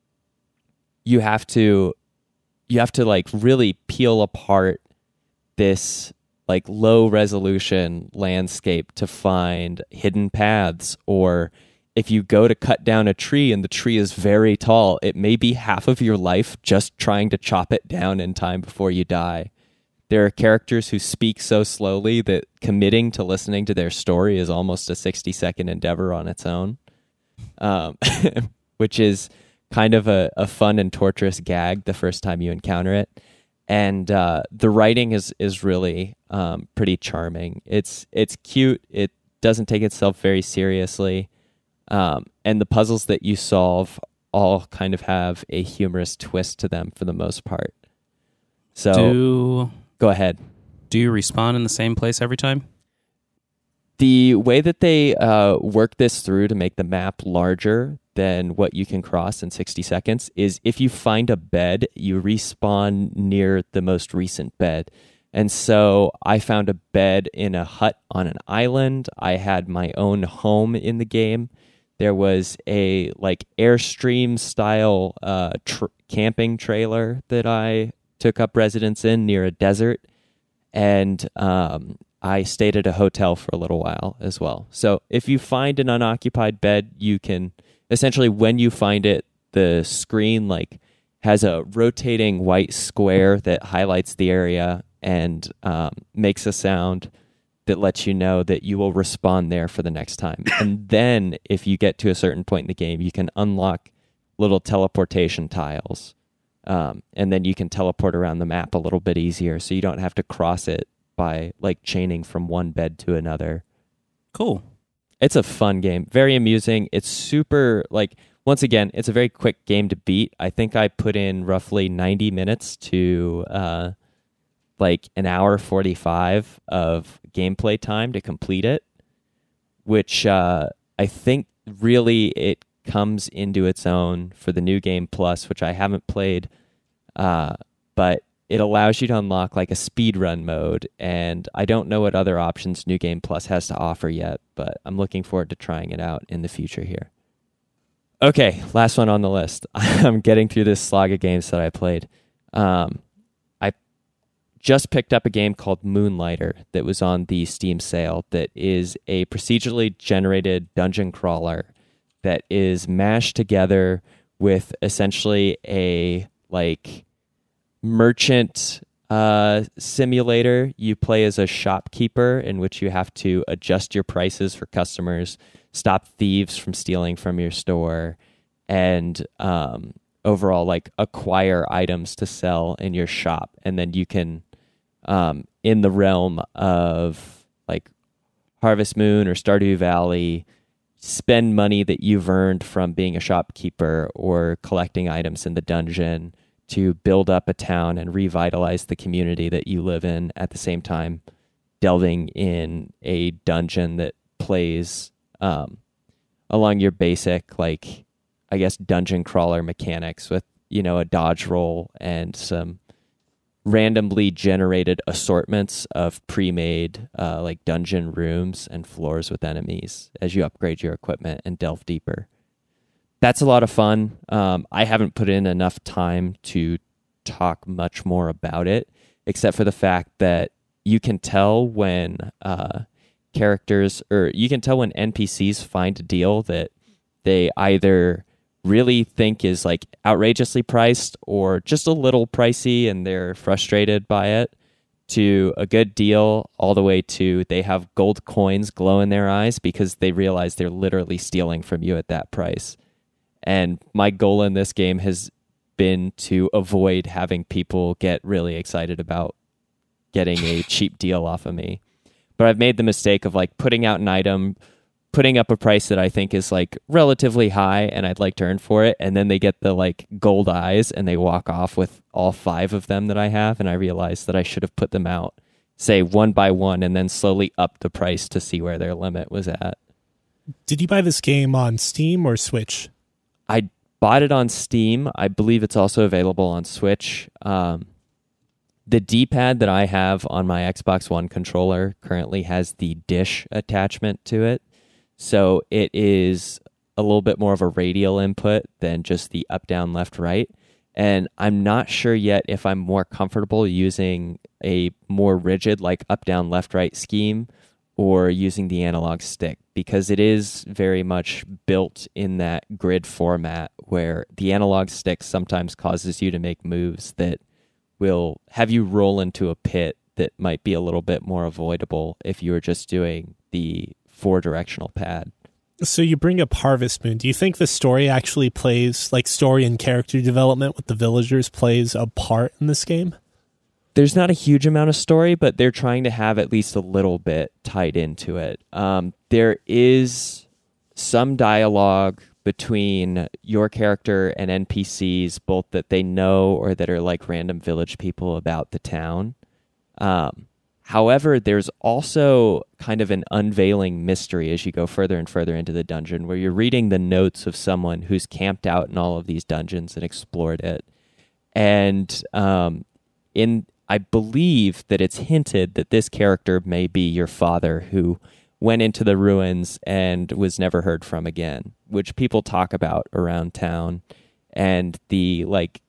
you have to, you have to like really peel apart this like low resolution landscape to find hidden paths, or if you go to cut down a tree and the tree is very tall, it may be half of your life just trying to chop it down in time before you die. There are characters who speak so slowly that committing to listening to their story is almost a sixty second endeavor on its own, um, which is kind of a, a fun and torturous gag the first time you encounter it. And uh, the writing is is really um, pretty charming. It's it's cute. It doesn't take itself very seriously. Um, and the puzzles that you solve all kind of have a humorous twist to them for the most part. So
Do
go ahead.
do you respawn in the same place every time?
The way that they uh, work this through to make the map larger than what you can cross in sixty seconds is if you find a bed, you respawn near the most recent bed. And so I found a bed in a hut on an island. I had my own home in the game. There was a like Airstream style uh, tr- camping trailer that I took up residence in near a desert. And um, I stayed at a hotel for a little while as well. So if you find an unoccupied bed, you can essentially, when you find it, the screen like has a rotating white square that highlights the area and um, makes a sound that lets you know that you will respawn there for the next time. And then if you get to a certain point in the game, you can unlock little teleportation tiles. Um, and then you can teleport around the map a little bit easier so you don't have to cross it by like chaining from one bed to another.
Cool.
It's a fun game. Very amusing. It's super, like, once again, it's a very quick game to beat. I think I put in roughly ninety minutes to uh, like an hour forty-five of gameplay time to complete it, which uh, I think really it comes into its own for the New Game Plus, which I haven't played, uh, but it allows you to unlock like a speedrun mode, and I don't know what other options New Game Plus has to offer yet, but I'm looking forward to trying it out in the future here. Okay, last one on the list. I'm getting through this slog of games that I played. Um, I just picked up a game called Moonlighter that was on the Steam sale that is a procedurally generated dungeon crawler that is mashed together with essentially a like merchant uh, simulator. You play as a shopkeeper in which you have to adjust your prices for customers, stop thieves from stealing from your store, and um, overall like acquire items to sell in your shop. And then you can, um, in the realm of like Harvest Moon or Stardew Valley, spend money that you've earned from being a shopkeeper or collecting items in the dungeon to build up a town and revitalize the community that you live in, at the same time delving in a dungeon that plays um, along your basic, like, I guess, dungeon crawler mechanics with, you know, a dodge roll and some randomly generated assortments of pre-made uh, like dungeon rooms and floors with enemies as you upgrade your equipment and delve deeper. That's a lot of fun. Um, I haven't put in enough time to talk much more about it, except for the fact that you can tell when uh, characters, or you can tell when N P Cs find a deal that they either really think is like outrageously priced or just a little pricey and they're frustrated by it, to a good deal, all the way to they have gold coins glow in their eyes because they realize they're literally stealing from you at that price. And my goal in this game has been to avoid having people get really excited about getting a cheap deal off of me. But I've made the mistake of like putting out an item, putting up a price that I think is like relatively high and I'd like to earn for it, and then they get the like gold eyes and they walk off with all five of them that I have, and I realize that I should have put them out, say one by one, and then slowly up the price to see where their limit was at.
Did you buy this game on Steam or Switch?
I bought it on Steam. I believe it's also available on Switch. Um, the D-pad that I have on my Xbox One controller currently has the dish attachment to it. So it is a little bit more of a radial input than just the up, down, left, right. And I'm not sure yet if I'm more comfortable using a more rigid, like up, down, left, right scheme, or using the analog stick, because it is very much built in that grid format where the analog stick sometimes causes you to make moves that will have you roll into a pit that might be a little bit more avoidable if you were just doing the four directional pad.
So you bring up Harvest Moon. Do you think the story actually plays, like story and character development with the villagers plays a part in this game?
There's not a huge amount of story, but they're trying to have at least a little bit tied into it. Um, there is some dialogue between your character and N P Cs, both that they know or that are like random village people about the town. Um, however, there's also kind of an unveiling mystery as you go further and further into the dungeon, where you're reading the notes of someone who's camped out in all of these dungeons and explored it. And um, in I believe that it's hinted that this character may be your father, who went into the ruins and was never heard from again, which people talk about around town. And the, like,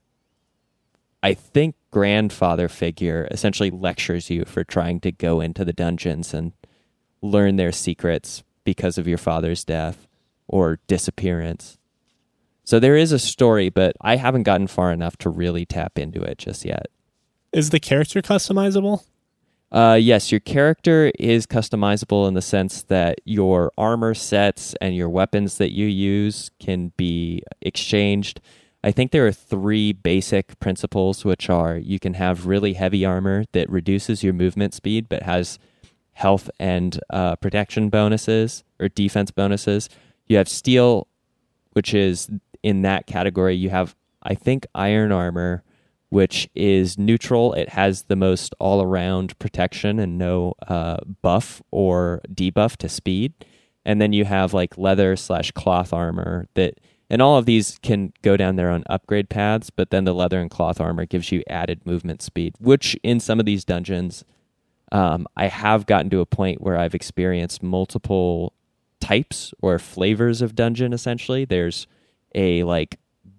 I think grandfather figure essentially lectures you for trying to go into the dungeons and learn their secrets because of your father's death or disappearance. So there is a story, but I haven't gotten far enough to really tap into it just yet.
Is the character customizable?
Uh, yes, your character is customizable in the sense that your armor sets and your weapons that you use can be exchanged. I think there are three basic principles, which are you can have really heavy armor that reduces your movement speed but has health and uh, protection bonuses or defense bonuses. You have steel, which is in that category. You have, I think, iron armor, which is neutral. It has the most all-around protection and no uh, buff or debuff to speed. And then you have like leather slash cloth armor that, and all of these can go down their own upgrade paths, but then the leather and cloth armor gives you added movement speed, which in some of these dungeons, um, I have gotten to a point where I've experienced multiple types or flavors of dungeon, essentially. There's a like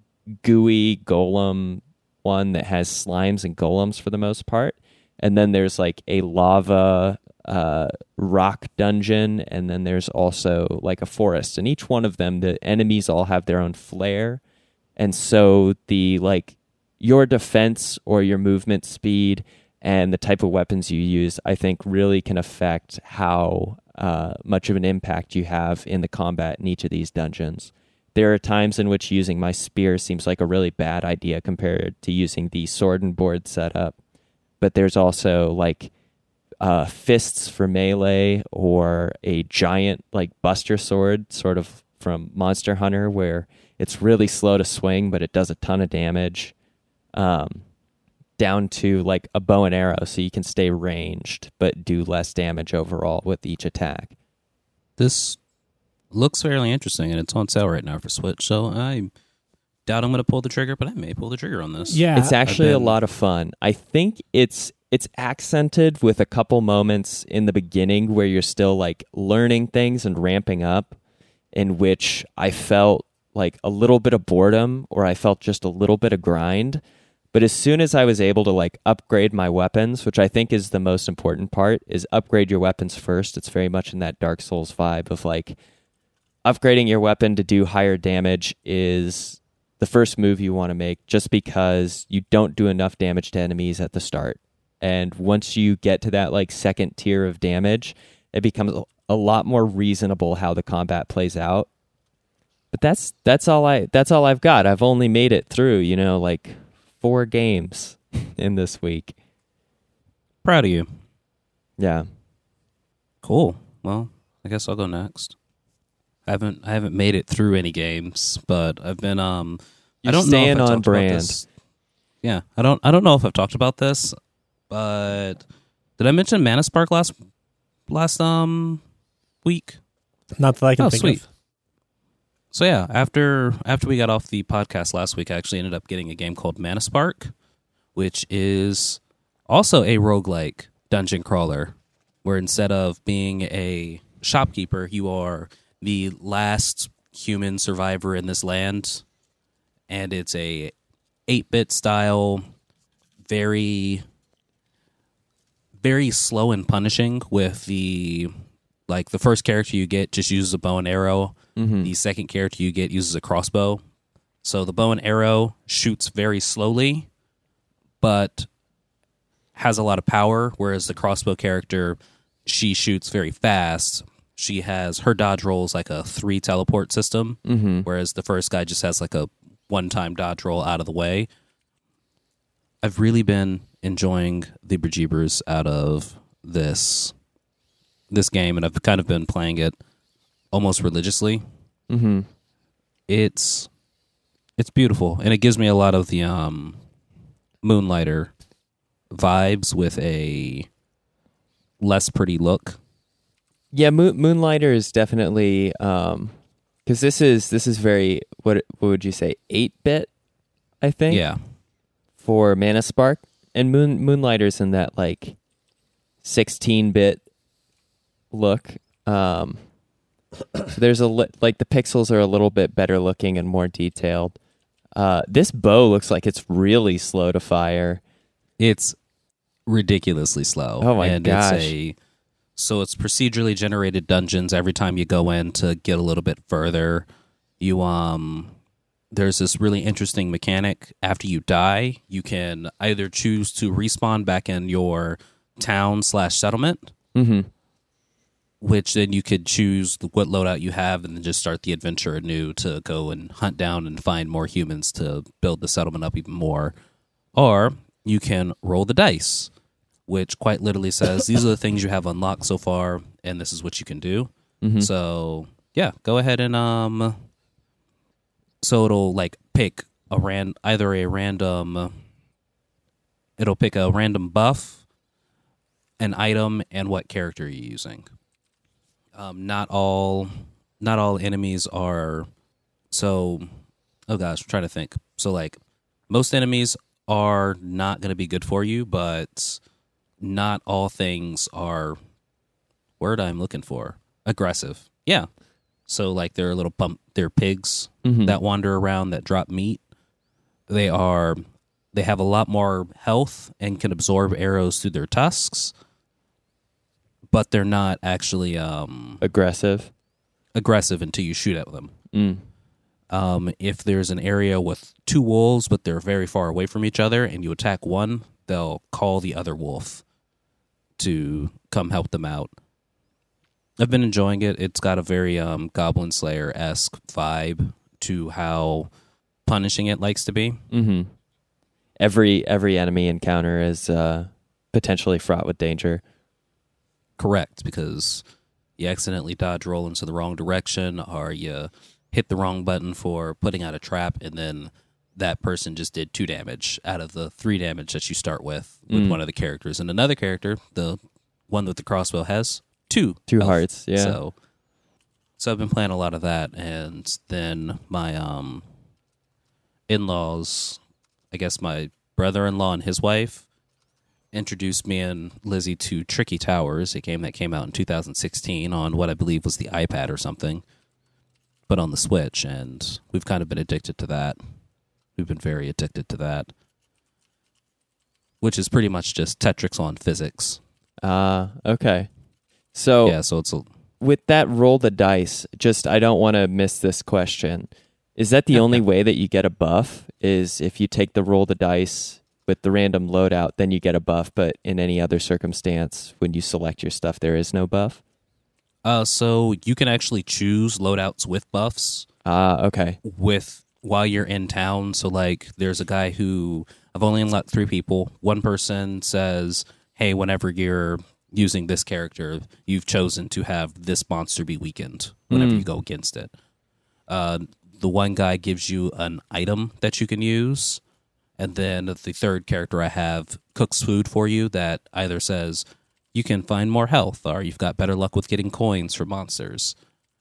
gooey golem one that has slimes and golems for the most part. And then there's like a lava uh, rock dungeon. And then there's also like a forest. And each one of them, the enemies all have their own flair. And so the like your defense or your movement speed and the type of weapons you use, I think really can affect how uh, much of an impact you have in the combat in each of these dungeons. There are times in which using my spear seems like a really bad idea compared to using the sword and board setup. But there's also like uh, fists for melee or a giant like buster sword sort of from Monster Hunter where it's really slow to swing, but it does a ton of damage. Um, down to like a bow and arrow so you can stay ranged but do less damage overall with each attack.
This looks fairly interesting, and it's on sale right now for Switch, so I doubt I'm going to pull the trigger, but I may pull the trigger on this.
Yeah.
It's actually
been...
a lot of fun. I think it's it's accented with a couple moments in the beginning where you're still like learning things and ramping up, in which I felt like a little bit of boredom or I felt just a little bit of grind. But as soon as I was able to like upgrade my weapons, which I think is the most important part, is upgrade your weapons first. It's very much in that Dark Souls vibe of like, upgrading your weapon to do higher damage is the first move you want to make just because you don't do enough damage to enemies at the start. And once you get to that like second tier of damage, it becomes a lot more reasonable how the combat plays out. But that's that's all I that's all I've got. I've only made it through, you know, like four games in this week.
Proud of you.
Yeah.
Cool. Well, I guess I'll go next. I haven't I haven't made it through any games, but I've been um
You're
I don't
staying
know if I
on
talked about
brand.
this. Yeah, I don't I don't know if I've talked about this, but did I mention Mana Spark last last um week?
Not that I can
Oh,
think
sweet.
of.
So yeah, after after we got off the podcast last week, I actually ended up getting a game called Mana Spark, which is also a roguelike dungeon crawler, where instead of being a shopkeeper, you are the last human survivor in this land, and it's a eight-bit style, very, very slow and punishing. With the like, the first character you get just uses a bow and arrow.
Mm-hmm.
The second character you get uses a crossbow. So the bow and arrow shoots very slowly, but has a lot of power. Whereas the crossbow character, she shoots very fast. She has her dodge rolls like a three teleport system,
Mm-hmm.
whereas the first guy just has like a one-time dodge roll out of the way. I've really been enjoying the bejeebers out of this this game, and I've kind of been playing it almost religiously.
Mm-hmm.
It's it's beautiful, and it gives me a lot of the um, Moonlighter vibes with a less pretty look.
Yeah, Moon, Moonlighter is definitely um, because this is this is very what what would you say eight bit, I think.
Yeah.
For Mana Spark, and Moon Moonlighter's in that like sixteen bit look. Um, so there's a li- like the pixels are a little bit better looking and more detailed. Uh, this bow looks like it's really slow to fire.
It's ridiculously slow.
Oh my
and
gosh.
It's a, so it's procedurally generated dungeons every time you go in to get a little bit further. You um there's this really interesting mechanic. After you die, you can either choose to respawn back in your town slash settlement,
Mm-hmm.
which then you could choose what loadout you have and then just start the adventure anew to go and hunt down and find more humans to build the settlement up even more. Or you can roll the dice, which quite literally says these are the things you have unlocked so far, and this is what you can do.
Mm-hmm.
So yeah, go ahead and um. So it'll like pick a ran either a random. It'll pick a random buff, an item, and what character you're using. Um, not all, not all enemies are. So, oh gosh, I'm trying to think. So like, most enemies are not going to be good for you, but not all things are. Word I'm looking for aggressive. Yeah. So like they're little pump. They're pigs
Mm-hmm.
that wander around that drop meat. They are. They have a lot more health and can absorb arrows through their tusks, but they're not actually um,
Aggressive.
aggressive until you shoot at them.
Mm.
Um, if there's an area with two wolves, but they're very far away from each other, and you attack one, they'll call the other wolf to come help them out. I've been enjoying it. It's got a very um, Goblin Slayer-esque vibe to how punishing it likes to be.
Mm-hmm. Every every enemy encounter is uh, potentially fraught with danger.
Correct, because you accidentally dodge roll into the wrong direction, or you hit the wrong button for putting out a trap, and then that person just did two damage out of the three damage that you start with with
Mm.
one of the characters. And another character, the one with the crossbow, has two.
Two
health.
hearts, yeah.
So, so I've been playing a lot of that, and then my um, in-laws, I guess my brother-in-law and his wife, introduced me and Lizzie to Tricky Towers, a game that came out in two thousand sixteen on what I believe was the iPad or something, but on the Switch, and we've kind of been addicted to that. We've been very addicted to that, which is pretty much just Tetris on physics.
Ah, okay. So
Yeah, so it's a,
with that roll the dice, just I don't want to miss this question. Is that the only way that you get a buff? Is if you take the roll the dice with the random loadout, then you get a buff, but in any other circumstance, when you select your stuff, there is no buff?
uh, so you can actually choose loadouts with buffs.
Ah, okay.
with while you're in town. So like there's a guy who I've only unlocked three people. One person says, hey, whenever you're using this character, you've chosen to have this monster be weakened whenever
Mm.
you go against it. Uh, the one guy gives you an item that you can use. And then the third character I have cooks food for you that either says you can find more health or you've got better luck with getting coins for monsters.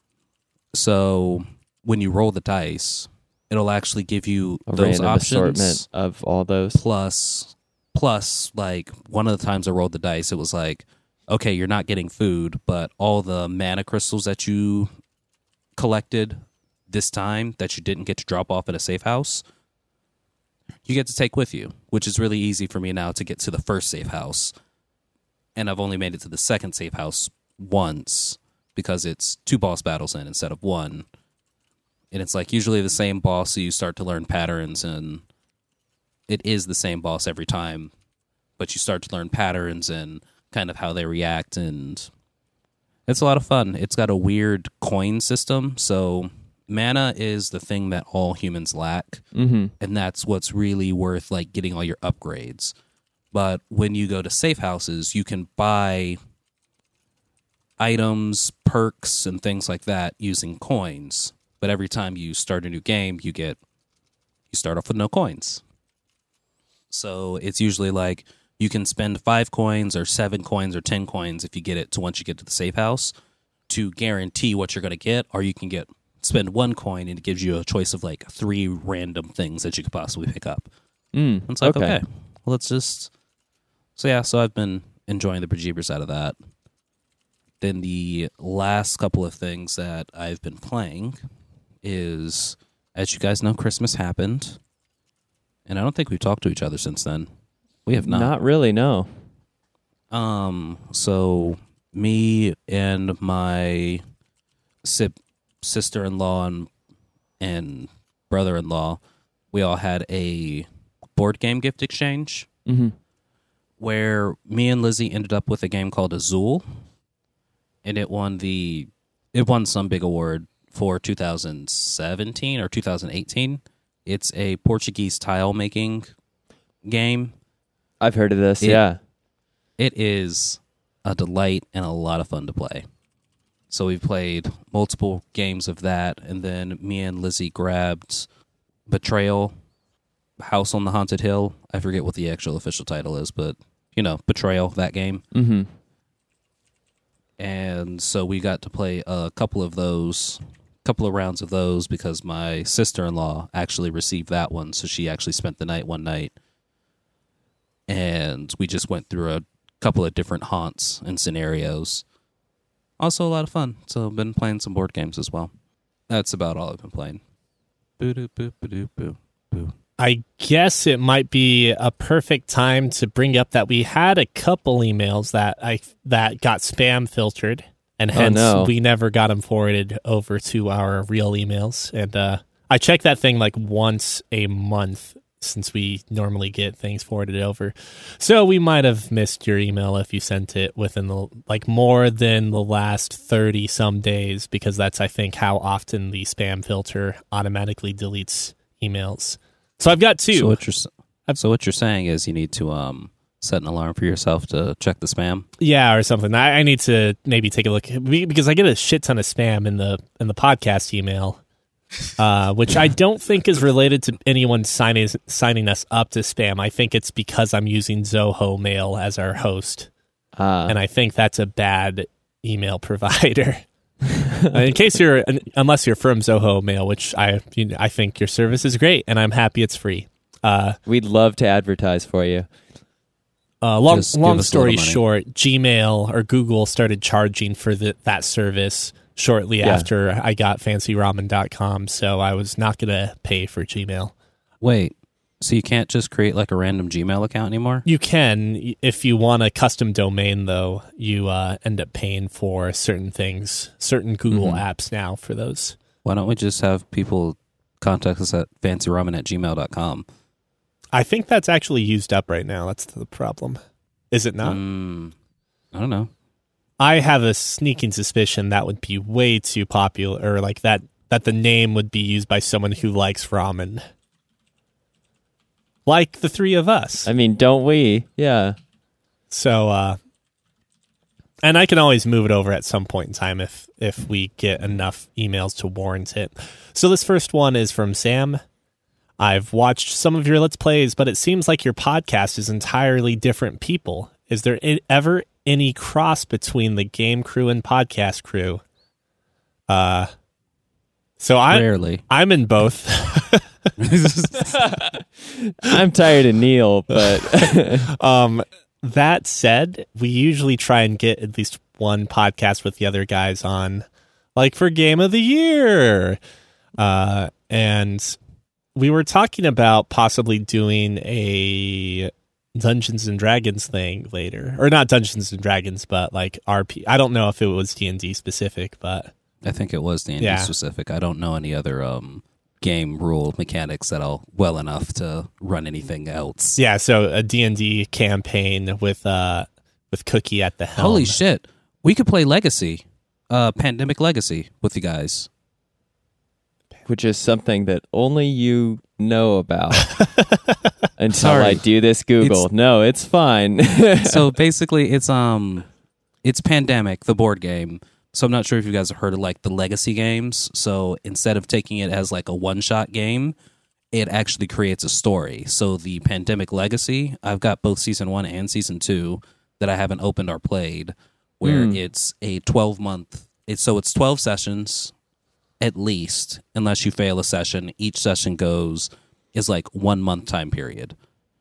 So when you roll the dice, it'll actually give you
A
those
random
options
assortment of all those.
plus plus like one of the times I rolled the dice, it was like, okay, you're not getting food, but all the mana crystals that you collected this time that you didn't get to drop off at a safe house, you get to take with you, which is really easy for me now to get to the first safe house. And I've only made it to the second safe house once because it's two boss battles in instead of one. And it's like usually the same boss, so you start to learn patterns, and it is the same boss every time, but you start to learn patterns and kind of how they react, and it's a lot of fun. It's got a weird coin system, so mana is the thing that all humans lack,
Mm-hmm.
and that's what's really worth like getting all your upgrades. But when you go to safe houses, you can buy items, perks, and things like that using coins. But every time you start a new game, you get you start off with no coins. So it's usually like you can spend five coins or seven coins or ten coins if you get it to once you get to the safe house to guarantee what you're going to get, or you can get spend one coin and it gives you a choice of like three random things that you could possibly pick up.
Mm,
It's like,
okay.
okay, well, let's just... So yeah, so I've been enjoying the bejeebers out of that. Then the last couple of things that I've been playing is, as you guys know, Christmas happened. And I don't think we've talked to each other since then. We have not.
Not really, no.
Um, so me and my sip, sister-in-law and, and brother-in-law, we all had a board game gift exchange
Mm-hmm.
where me and Lizzie ended up with a game called Azul, and it won the it won some big award for two thousand seventeen or two thousand eighteen. It's a Portuguese tile making game.
I've heard of this,
It-
yeah.
It is a delight and a lot of fun to play. So we've played multiple games of that, and then me and Lizzie grabbed Betrayal, House on the Haunted Hill. I forget what the actual official title is, but, you know, Betrayal, that game.
Mm-hmm.
And so we got to play a couple of those, couple of rounds of those, because my sister-in-law actually received that one, so she actually spent the night one night. And we just went through a couple of different haunts and scenarios. Also a lot of fun. So I've been playing some board games as well. That's about all I've been playing. Boo doo boo boo boo boo.
I guess it might be a perfect time to bring up that we had a couple emails that I that got spam filtered, and hence
no.
we never got them forwarded over to our real emails. And uh, I check that thing like once a month since we normally get things forwarded over. So we might have missed your email if you sent it within the like more than the last thirty some days, because that's I think how often the spam filter automatically deletes emails. So I've got two.
So what you're s- so what you're saying is you need to um set an alarm for yourself to check the spam.
Yeah, or something. I, I need to maybe take a look because I get a shit ton of spam in the in the podcast email, uh, which I don't think is related to anyone signing signing us up to spam. I think it's because I'm using Zoho Mail as our host,
Uh,
and I think that's a bad email provider. In case you're, unless you're from Zoho Mail, which I you know, I think your service is great, and I'm happy it's free. Uh,
we'd love to advertise for you.
Uh, long
Just give
long
us a
story
little money.
short, Gmail or Google started charging for the, that service shortly
Yeah.
after I got fancy ramen dot com, so I was not going to pay for Gmail.
Wait, so you can't just create like a random Gmail account anymore?
You can, if you want a custom domain, though, you uh, end up paying for certain things, certain Google
Mhm.
apps now for those.
Why don't we just have people contact us at fancy ramen at gmail dot com?
I think that's actually used up right now. That's the problem. Is it not?
Mm, I don't know.
I have a sneaking suspicion that would be way too popular, or like that, that the name would be used by someone who likes ramen. Like the three of us.
I mean, don't we? Yeah.
So, uh, and I can always move it over at some point in time if, if we get enough emails to warrant it. So this first one is from Sam. I've watched some of your Let's Plays, but it seems like your podcast is entirely different people. Is there i- ever any cross between the game crew and podcast crew? Uh, so I,
Rarely.
I'm in both.
I'm tired of Neil, but
Um, that said, we usually try and get at least one podcast with the other guys on, like for Game of the Year. Uh, and we were talking about possibly doing a Dungeons and Dragons thing later, or not Dungeons and Dragons, but like R P. I don't know if it was D and D specific, but
I think it was D and D
Yeah.
specific. I don't know any other um, game rule mechanics that I'll well enough to run anything else.
yeah. So a D and D campaign with uh with Cookie at the helm.
Holy shit. We could play Legacy, uh, Pandemic Legacy with you guys.
which is something that only you know about until
Sorry.
I do this Google.
It's-
no, it's fine.
So basically it's um it's Pandemic, the board game, So I'm not sure if you guys have heard of like the legacy games. So instead of taking it as like a one-shot game, it actually creates a story. So the Pandemic Legacy, I've got both season one and season two that I haven't opened or played, where mm. it's a twelve month. It's so it's twelve sessions at least, unless you fail a session. Each session goes is like one month time period.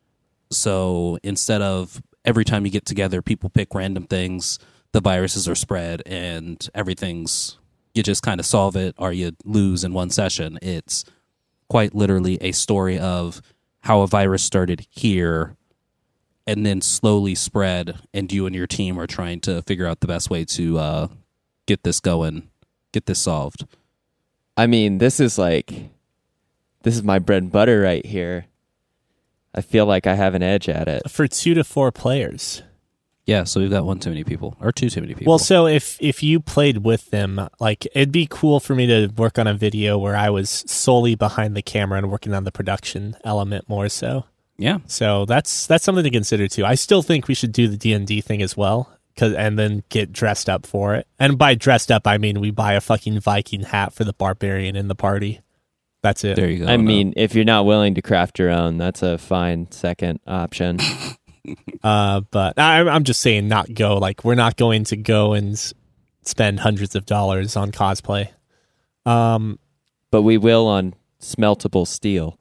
So instead of every time you get together, people pick random things, the viruses are spread, and everything's you just kind of solve it or you lose in one session. It's quite literally a story of how a virus started here and then slowly spread, and you and your team are trying to figure out the best way to uh, get this going, get this solved.
I mean, this is like, this is my bread and butter right here. I feel like I have an edge at it.
For two to four players.
Yeah, so we've got one too many people, or two too many people.
Well, so if if you played with them, like, it'd be cool for me to work on a video where I was solely behind the camera and working on the production element more so.
Yeah.
So that's that's something to consider too. I still think we should do the D and D thing as well, 'cause, and then get dressed up for it. And by dressed up, I mean we buy a fucking Viking hat for the barbarian in the party. That's it.
There you go.
I mean, if you're not willing to craft your own, that's a fine second option.
uh, but I, I'm just saying, not go. Like, we're not going to go and s- spend hundreds of dollars on cosplay. Um,
but we will on smeltable steel.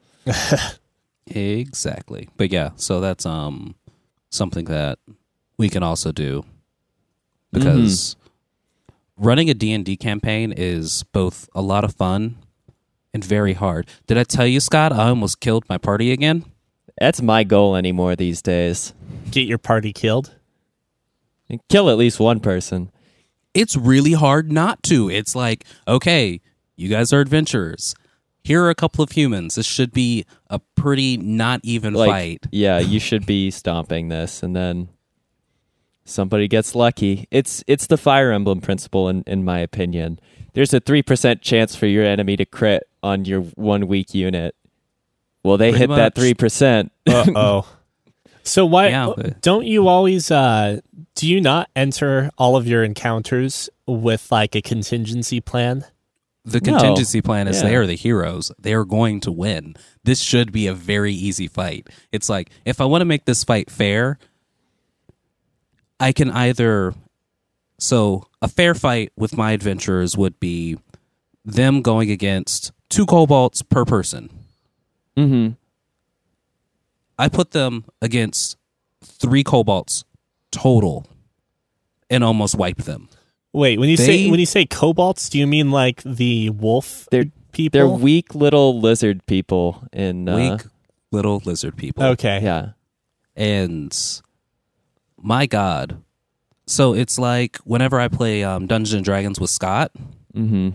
Exactly. But yeah, so that's um something that we can also do, because mm-hmm. running a D and D campaign is both a lot of fun and very hard. Did I tell you, Scott, I almost killed my party again?
That's my goal anymore these days.
Get your party killed?
Kill at least one person.
It's really hard not to. It's like, okay, you guys are adventurers. Here are a couple of humans. This should be a pretty not even
like,
fight.
Yeah, you should be stomping this, and then somebody gets lucky. It's it's the Fire Emblem principle, in, in my opinion. There's a three percent chance for your enemy to crit on your one weak unit. Well, they Pretty hit much. that three percent.
Uh-oh. So why
yeah, but...
don't you always, uh, do you not enter all of your encounters with like a contingency plan?
The contingency
no.
plan is
yeah.
they are the heroes. They are going to win. This should be a very easy fight. It's like, if I want to make this fight fair, I can either... So, a fair fight with my adventurers would be them going against two kobolds per person.
Mm-hmm.
I put them against three kobolds total and almost wiped them.
Wait, when you
they,
say when you say kobolds, do you mean like the wolf
they're,
people?
They're weak little lizard people. In, uh,
weak little lizard people.
Okay.
Yeah.
And my God. So it's like whenever I play um, Dungeons and Dragons with Scott,
mm-hmm.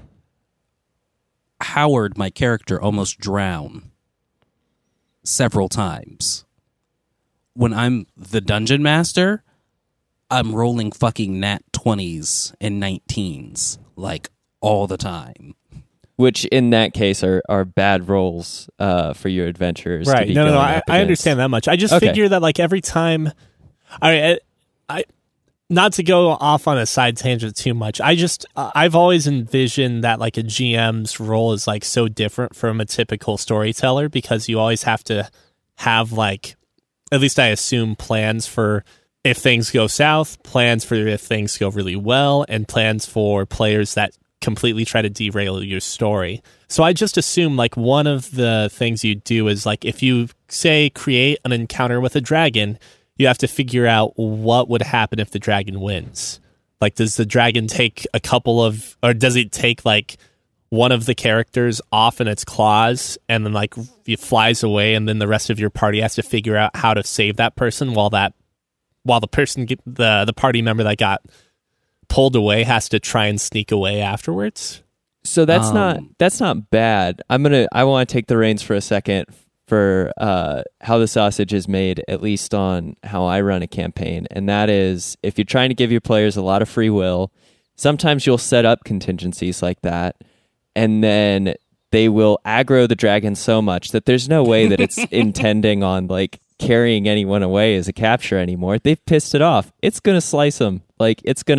Howard, my character, almost drowned several times. When I'm the dungeon master, I'm rolling fucking nat twenties and nineteens like all the time.
Which in that case are, are bad rolls uh, for your adventurers.
Right.
To be
no, no, no.
going
I,
up
I understand that much. I just
Okay.
figure that like every time, I, I, not to go off on a side tangent too much. I just uh, I've always envisioned that like a G M's role is like so different from a typical storyteller, because you always have to have like, at least I assume, plans for if things go south, plans for if things go really well, and plans for players that completely try to derail your story. So I just assume like one of the things you do is like if you say create an encounter with a dragon, you have to figure out what would happen if the dragon wins. Like, does the dragon take a couple of, or does it take like one of the characters off in its claws and then like it flies away, and then the rest of your party has to figure out how to save that person while that while the person get, the the party member that got pulled away has to try and sneak away afterwards?
So that's
Um,
not that's not bad. I'm gonna I want to take the reins for a second for uh, how the sausage is made, at least on how I run a campaign, and that is if you're trying to give your players a lot of free will, sometimes you'll set up contingencies like that, and then they will aggro the dragon so much that there's no way that it's intending on like carrying anyone away as a capture anymore. They've pissed it off. It's gonna slice them. Like it's gonna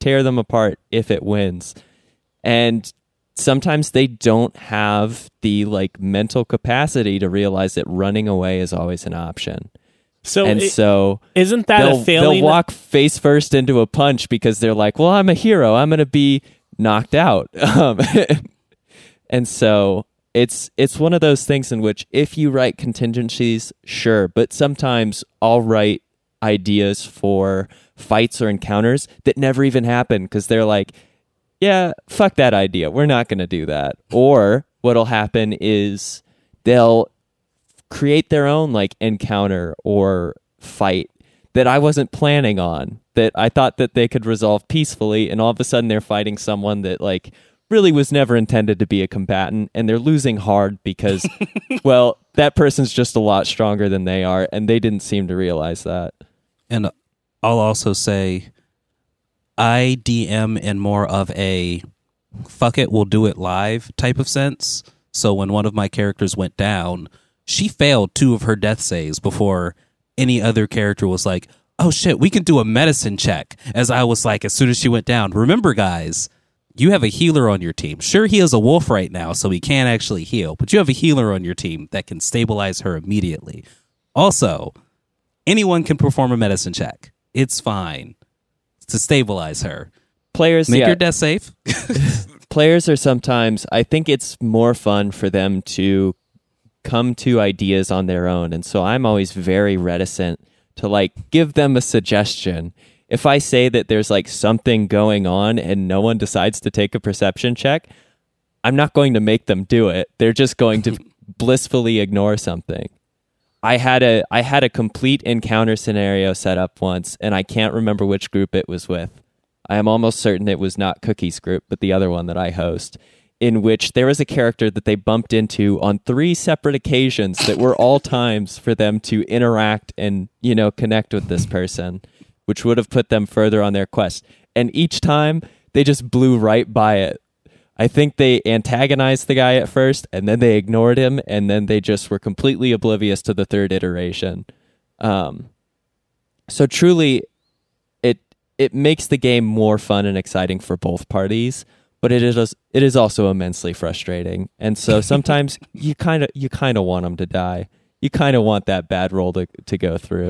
tear them apart if it wins. And sometimes they don't have the like mental capacity to realize that running away is always an option.
So
and
it,
so
isn't that
they'll,
a failing?
They'll walk face first into a punch because they're like, well, I'm a hero. I'm going to be knocked out. Um, and so it's it's one of those things in which if you write contingencies, sure. But sometimes I'll write ideas for fights or encounters that never even happen because they're like, yeah, fuck that idea. We're not going to do that. Or what'll happen is they'll create their own like encounter or fight that I wasn't planning on, that I thought that they could resolve peacefully, and all of a sudden they're fighting someone that like really was never intended to be a combatant, and they're losing hard because, well, that person's just a lot stronger than they are, and they didn't seem to realize that.
And I'll also say I D M in more of a fuck it, we'll do it live type of sense. So when one of my characters went down, she failed two of her death saves before any other character was like, oh shit, we can do a medicine check. As I was like, as soon as she went down, remember guys, you have a healer on your team. Sure, he is a wolf right now, so he can't actually heal, but you have a healer on your team that can stabilize her immediately. Also, anyone can perform a medicine check. It's fine to stabilize her.
Players,
Make
yeah.
your death safe.
Players are sometimes, I think it's more fun for them to come to ideas on their own. And so I'm always very reticent to like give them a suggestion. If I say that there's like something going on and no one decides to take a perception check, I'm not going to make them do it. They're just going to blissfully ignore something. I had a I had a complete encounter scenario set up once, and I can't remember which group it was with. I am almost certain it was not Cookie's group, but the other one that I host, in which there was a character that they bumped into on three separate occasions that were all times for them to interact and, you know, connect with this person, which would have put them further on their quest. And each time, they just blew right by it. I think they antagonized the guy at first, and then they ignored him, and then they just were completely oblivious to the third iteration. Um, so truly, it it makes the game more fun and exciting for both parties, but it is it is also immensely frustrating. And so sometimes you kind of you kind of want them to die. You kind of want that bad roll to to go through.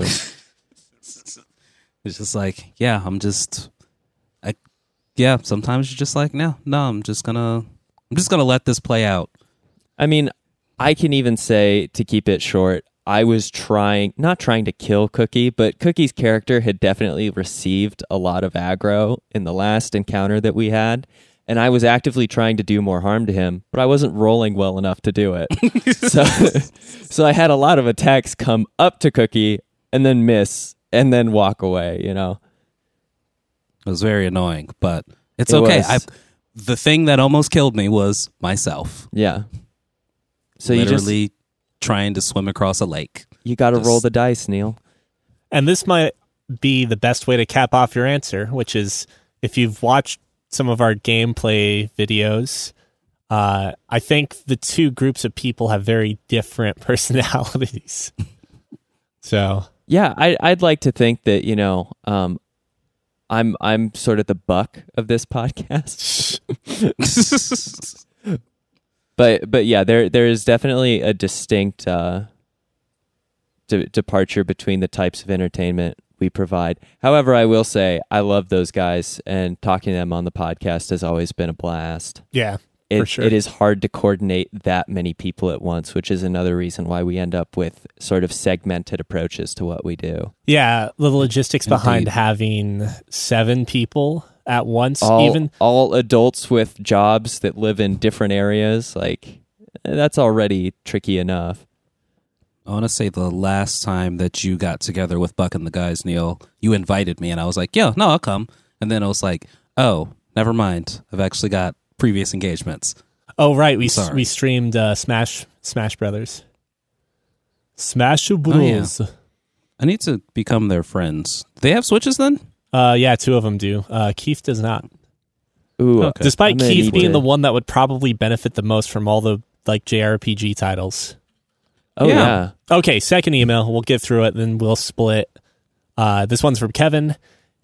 It's just like, yeah, I'm just, I, yeah. Sometimes you're just like, no, no, I'm just gonna, I'm just gonna let this play out.
I mean, I can even say, to keep it short, I was trying, not trying to kill Cookie, but Cookie's character had definitely received a lot of aggro in the last encounter that we had, and I was actively trying to do more harm to him, but I wasn't rolling well enough to do it. so, so I had a lot of attacks come up to Cookie and then miss, and then walk away, you know?
It was very annoying, but it's
It
okay.
was.
I, the thing that almost killed me was myself.
Yeah. So
Literally
you just,
trying to swim across a lake.
you got to
Just-
roll the dice, Neil.
And this might be the best way to cap off your answer, which is if you've watched some of our gameplay videos, uh, I think the two groups of people have very different personalities. So,
Yeah, I, I'd like to think that, you know, um, I'm I'm sort of the buck of this podcast. But but yeah, there there is definitely a distinct uh, de- departure between the types of entertainment we provide. However, I will say I love those guys, and talking to them on the podcast has always been a blast.
yeah,
It,
for sure.
it is hard to coordinate that many people at once, which is another reason why we end up with sort of segmented approaches to what we do.
Yeah, the logistics behind
Indeed.
having seven people at once,
all,
even
all adults with jobs that live in different areas, like that's already tricky enough.
I want to say the last time that you got together with Buck and the guys, Neil, you invited me, and I was like, yeah, no, I'll come. And then I was like, oh, never mind. I've actually got previous engagements.
oh right, we
Sorry.
we streamed uh, Smash Smash Brothers, Smash Bros.
yeah. I need to become their friends. Do they have Switches then?
Uh, yeah, two of them do. Uh, Keith does not.
Ooh,
Okay.
Despite
I'm gonna
Keith
need
being
to-
the one that would probably benefit the most from all the like J R P G titles.
oh
Yeah.
yeah.
Okay, second email. We'll get through it, then we'll split. Uh, this one's from Kevin.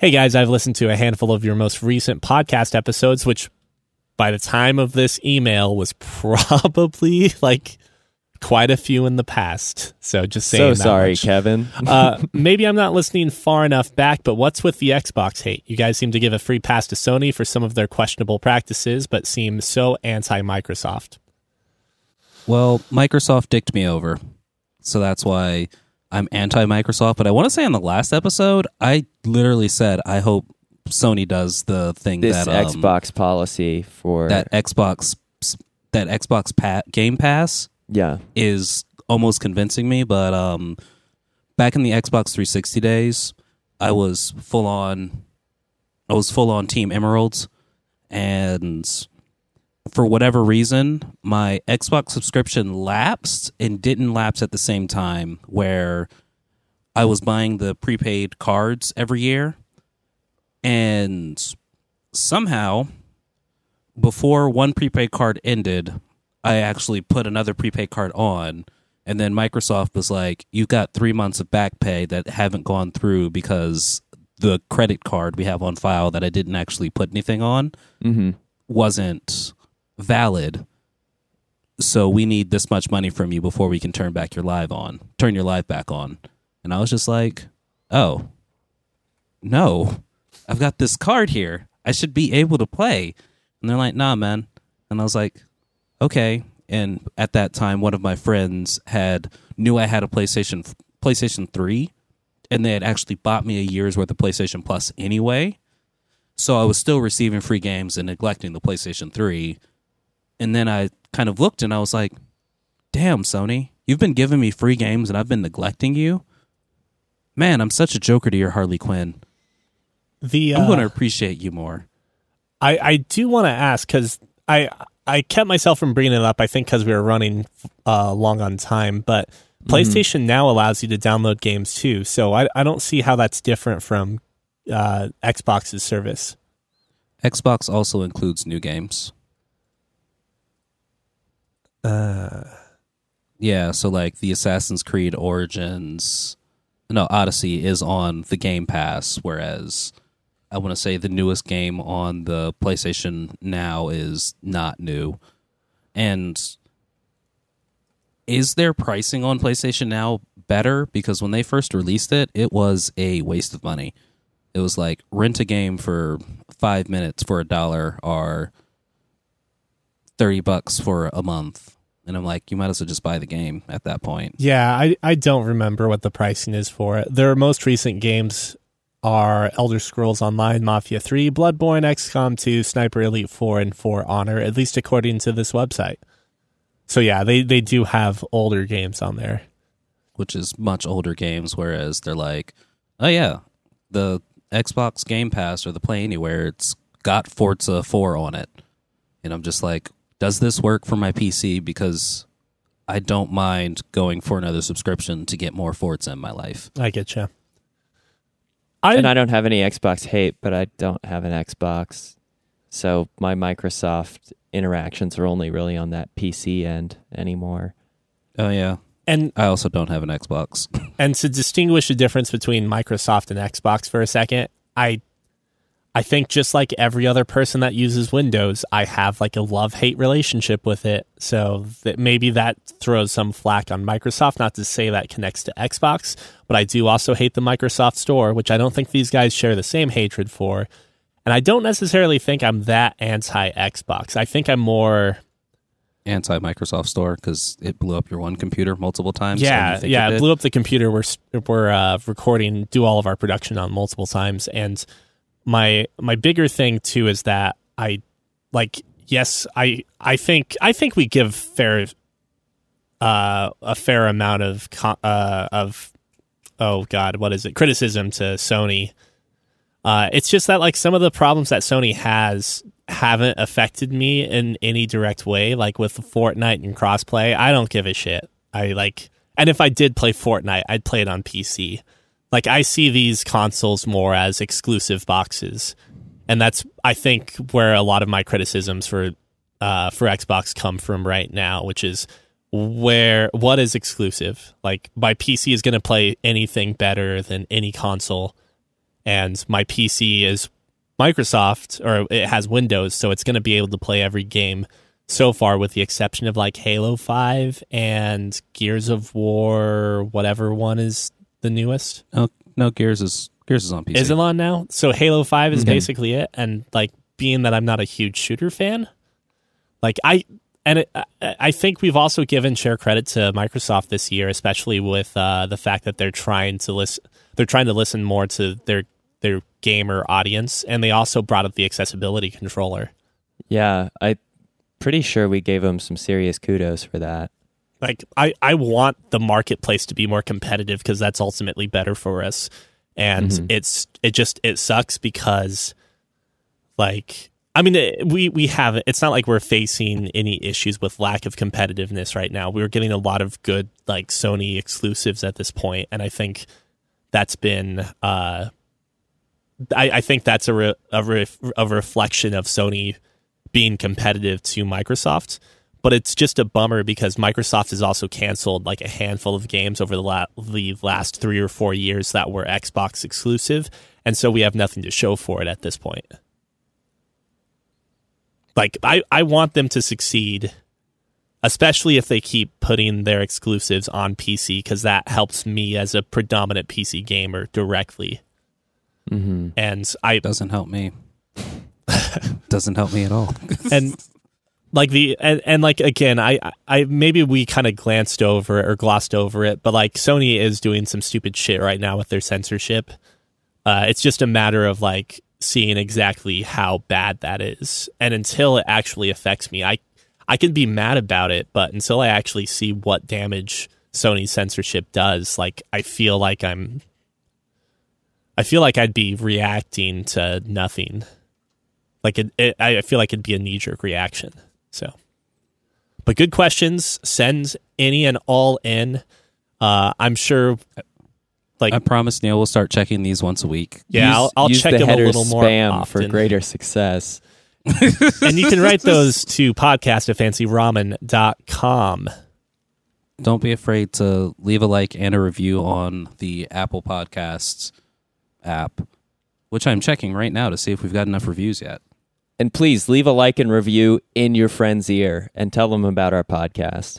Hey guys, I've listened to a handful of your most recent podcast episodes, which by the time of this email was probably like quite a few in the past. So just saying.
So
that
sorry,
much.
Kevin.
uh, maybe I'm not listening far enough back, but what's with the Xbox hate? You guys seem to give a free pass to Sony for some of their questionable practices, but seem so anti-Microsoft.
Well, Microsoft dicked me over, so that's why I'm anti-Microsoft. But I want to say on the last episode, I literally said I hope Sony does the thing
this
that um,
Xbox policy for
that Xbox that Xbox pa- Game Pass.
Yeah.
Is almost convincing me, but um, back in the Xbox three sixty days, I was full on, I was full on Team Emeralds, and for whatever reason, my Xbox subscription lapsed and didn't lapse at the same time. Where I was buying the prepaid cards every year, and somehow, before one prepaid card ended, I actually put another prepaid card on, and then Microsoft was like, you got three months of back pay that haven't gone through because the credit card we have on file that I didn't actually put anything on
mm-hmm.
wasn't valid. So we need this much money from you before we can turn back your live on, turn your live back on. And I was just like, oh, no, I've got this card here. I should be able to play. And they're like, nah, man. And I was like, okay. And at that time, one of my friends had knew I had a PlayStation PlayStation three, and they had actually bought me a year's worth of PlayStation Plus anyway. So I was still receiving free games and neglecting the PlayStation three. And then I kind of looked and I was like, damn, Sony, you've been giving me free games and I've been neglecting you? Man, I'm such a joker to your Harley Quinn.
The uh,
I'm going to appreciate you more.
I, I do want to ask, because I... I kept myself from bringing it up, I think, because we were running uh, long on time, but PlayStation mm-hmm. Now allows you to download games too, so I, I don't see how that's different from uh, Xbox's service.
Xbox also includes new games.
Uh,
yeah, so like the Assassin's Creed Origins, no, Odyssey is on the Game Pass, whereas I want to say the newest game on the PlayStation Now is not new. And is their pricing on PlayStation Now better? Because when they first released it, it was a waste of money. It was like rent a game for five minutes for a dollar or thirty bucks for a month. And I'm like, you might as well just buy the game at that point.
Yeah, I, I don't remember what the pricing is for it. Their most recent games are Elder Scrolls Online, Mafia three, Bloodborne, X COM two, Sniper Elite four, and For Honor, at least according to this website. So yeah, they, they do have older games on there.
Which is much older games, whereas they're like, oh yeah, the Xbox Game Pass or the Play Anywhere, it's got Forza four on it. And I'm just like, does this work for my P C? Because I don't mind going for another subscription to get more Forza in my life.
I get you.
I, and I don't have any Xbox hate, but I don't have an Xbox. So my Microsoft interactions are only really on that P C end anymore.
Oh, yeah.
And
I also don't have an Xbox.
And to distinguish the difference between Microsoft and Xbox for a second, I I think just like every other person that uses Windows, I have like a love-hate relationship with it. So that maybe that throws some flack on Microsoft, not to say that connects to Xbox, but I do also hate the Microsoft Store, which I don't think these guys share the same hatred for. And I don't necessarily think I'm that anti-Xbox. I think I'm more
anti-Microsoft Store because it blew up your one computer multiple times.
Yeah, yeah,
it,
it blew up the computer we're, we're uh, recording, do all of our production on multiple times. And my my bigger thing too is that I like yes I I think I think we give fair uh a fair amount of uh of oh god what is it criticism to Sony. Uh it's just that like some of the problems that Sony has haven't affected me in any direct way, like with Fortnite and crossplay. I don't give a shit. I like, and if I did play Fortnite, I'd play it on P C. Like, I see these consoles more as exclusive boxes, and that's, I think, where a lot of my criticisms for uh, for Xbox come from right now, which is where what is exclusive? Like, my P C is going to play anything better than any console, and my P C is Microsoft, or it has Windows, so it's going to be able to play every game so far, with the exception of like Halo five and Gears of War, whatever one is the newest.
No, no, Gears is Gears is on P C.
Is it on now? So Halo five is
Mm-hmm.
basically it, and like being that I'm not a huge shooter fan, like I and it, I- I think we've also given share credit to Microsoft this year, especially with uh, the fact that they're trying to listen. They're trying to listen more to their their gamer audience, and they also brought up the accessibility controller.
Yeah, I'm pretty sure we gave them some serious kudos for that.
Like I, I want the marketplace to be more competitive because that's ultimately better for us. And
Mhm.
it's it just it sucks because like I mean it, we we have it's not like we're facing any issues with lack of competitiveness right now. We're getting a lot of good like Sony exclusives at this point, and I think that's been uh I, I think that's a re, a, re, a reflection of Sony being competitive to Microsoft, but it's just a bummer because Microsoft has also canceled like a handful of games over the, la- the last three or four years that were Xbox exclusive, and so we have nothing to show for it at this point. Like, I, I want them to succeed, especially if they keep putting their exclusives on P C, because that helps me as a predominant P C gamer directly.
Mm-hmm.
And I
Doesn't help me. Doesn't help me at all.
and like the and, and like again I I maybe we kind of glanced over it or glossed over it, but like Sony is doing some stupid shit right now with their censorship. Uh, it's just a matter of like seeing exactly how bad that is, and until it actually affects me, I I can be mad about it, but until I actually see what damage Sony's censorship does, like I feel like I'm I feel like I'd be reacting to nothing. Like it, it, I feel like it'd be a knee-jerk reaction. So, but good questions. Send any and all in. Uh, I'm sure. Like
I promise Neil will start checking these once a week.
yeah,
use,
I'll, I'll
use
check
the
them a
header
little more
spam
often.
for greater success.
And you can write those to podcast at fancy ramen dot com.
Don't be afraid to leave a like and a review on the Apple Podcasts app, which I'm checking right now to see if we've got enough reviews yet.
And please leave a like and review in your friend's ear and tell them about our podcast.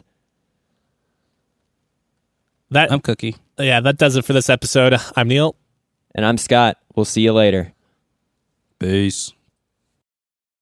That
I'm Cookie.
yeah, that does it for this episode. I'm Neil.
And I'm Scott. We'll see you later.
Peace.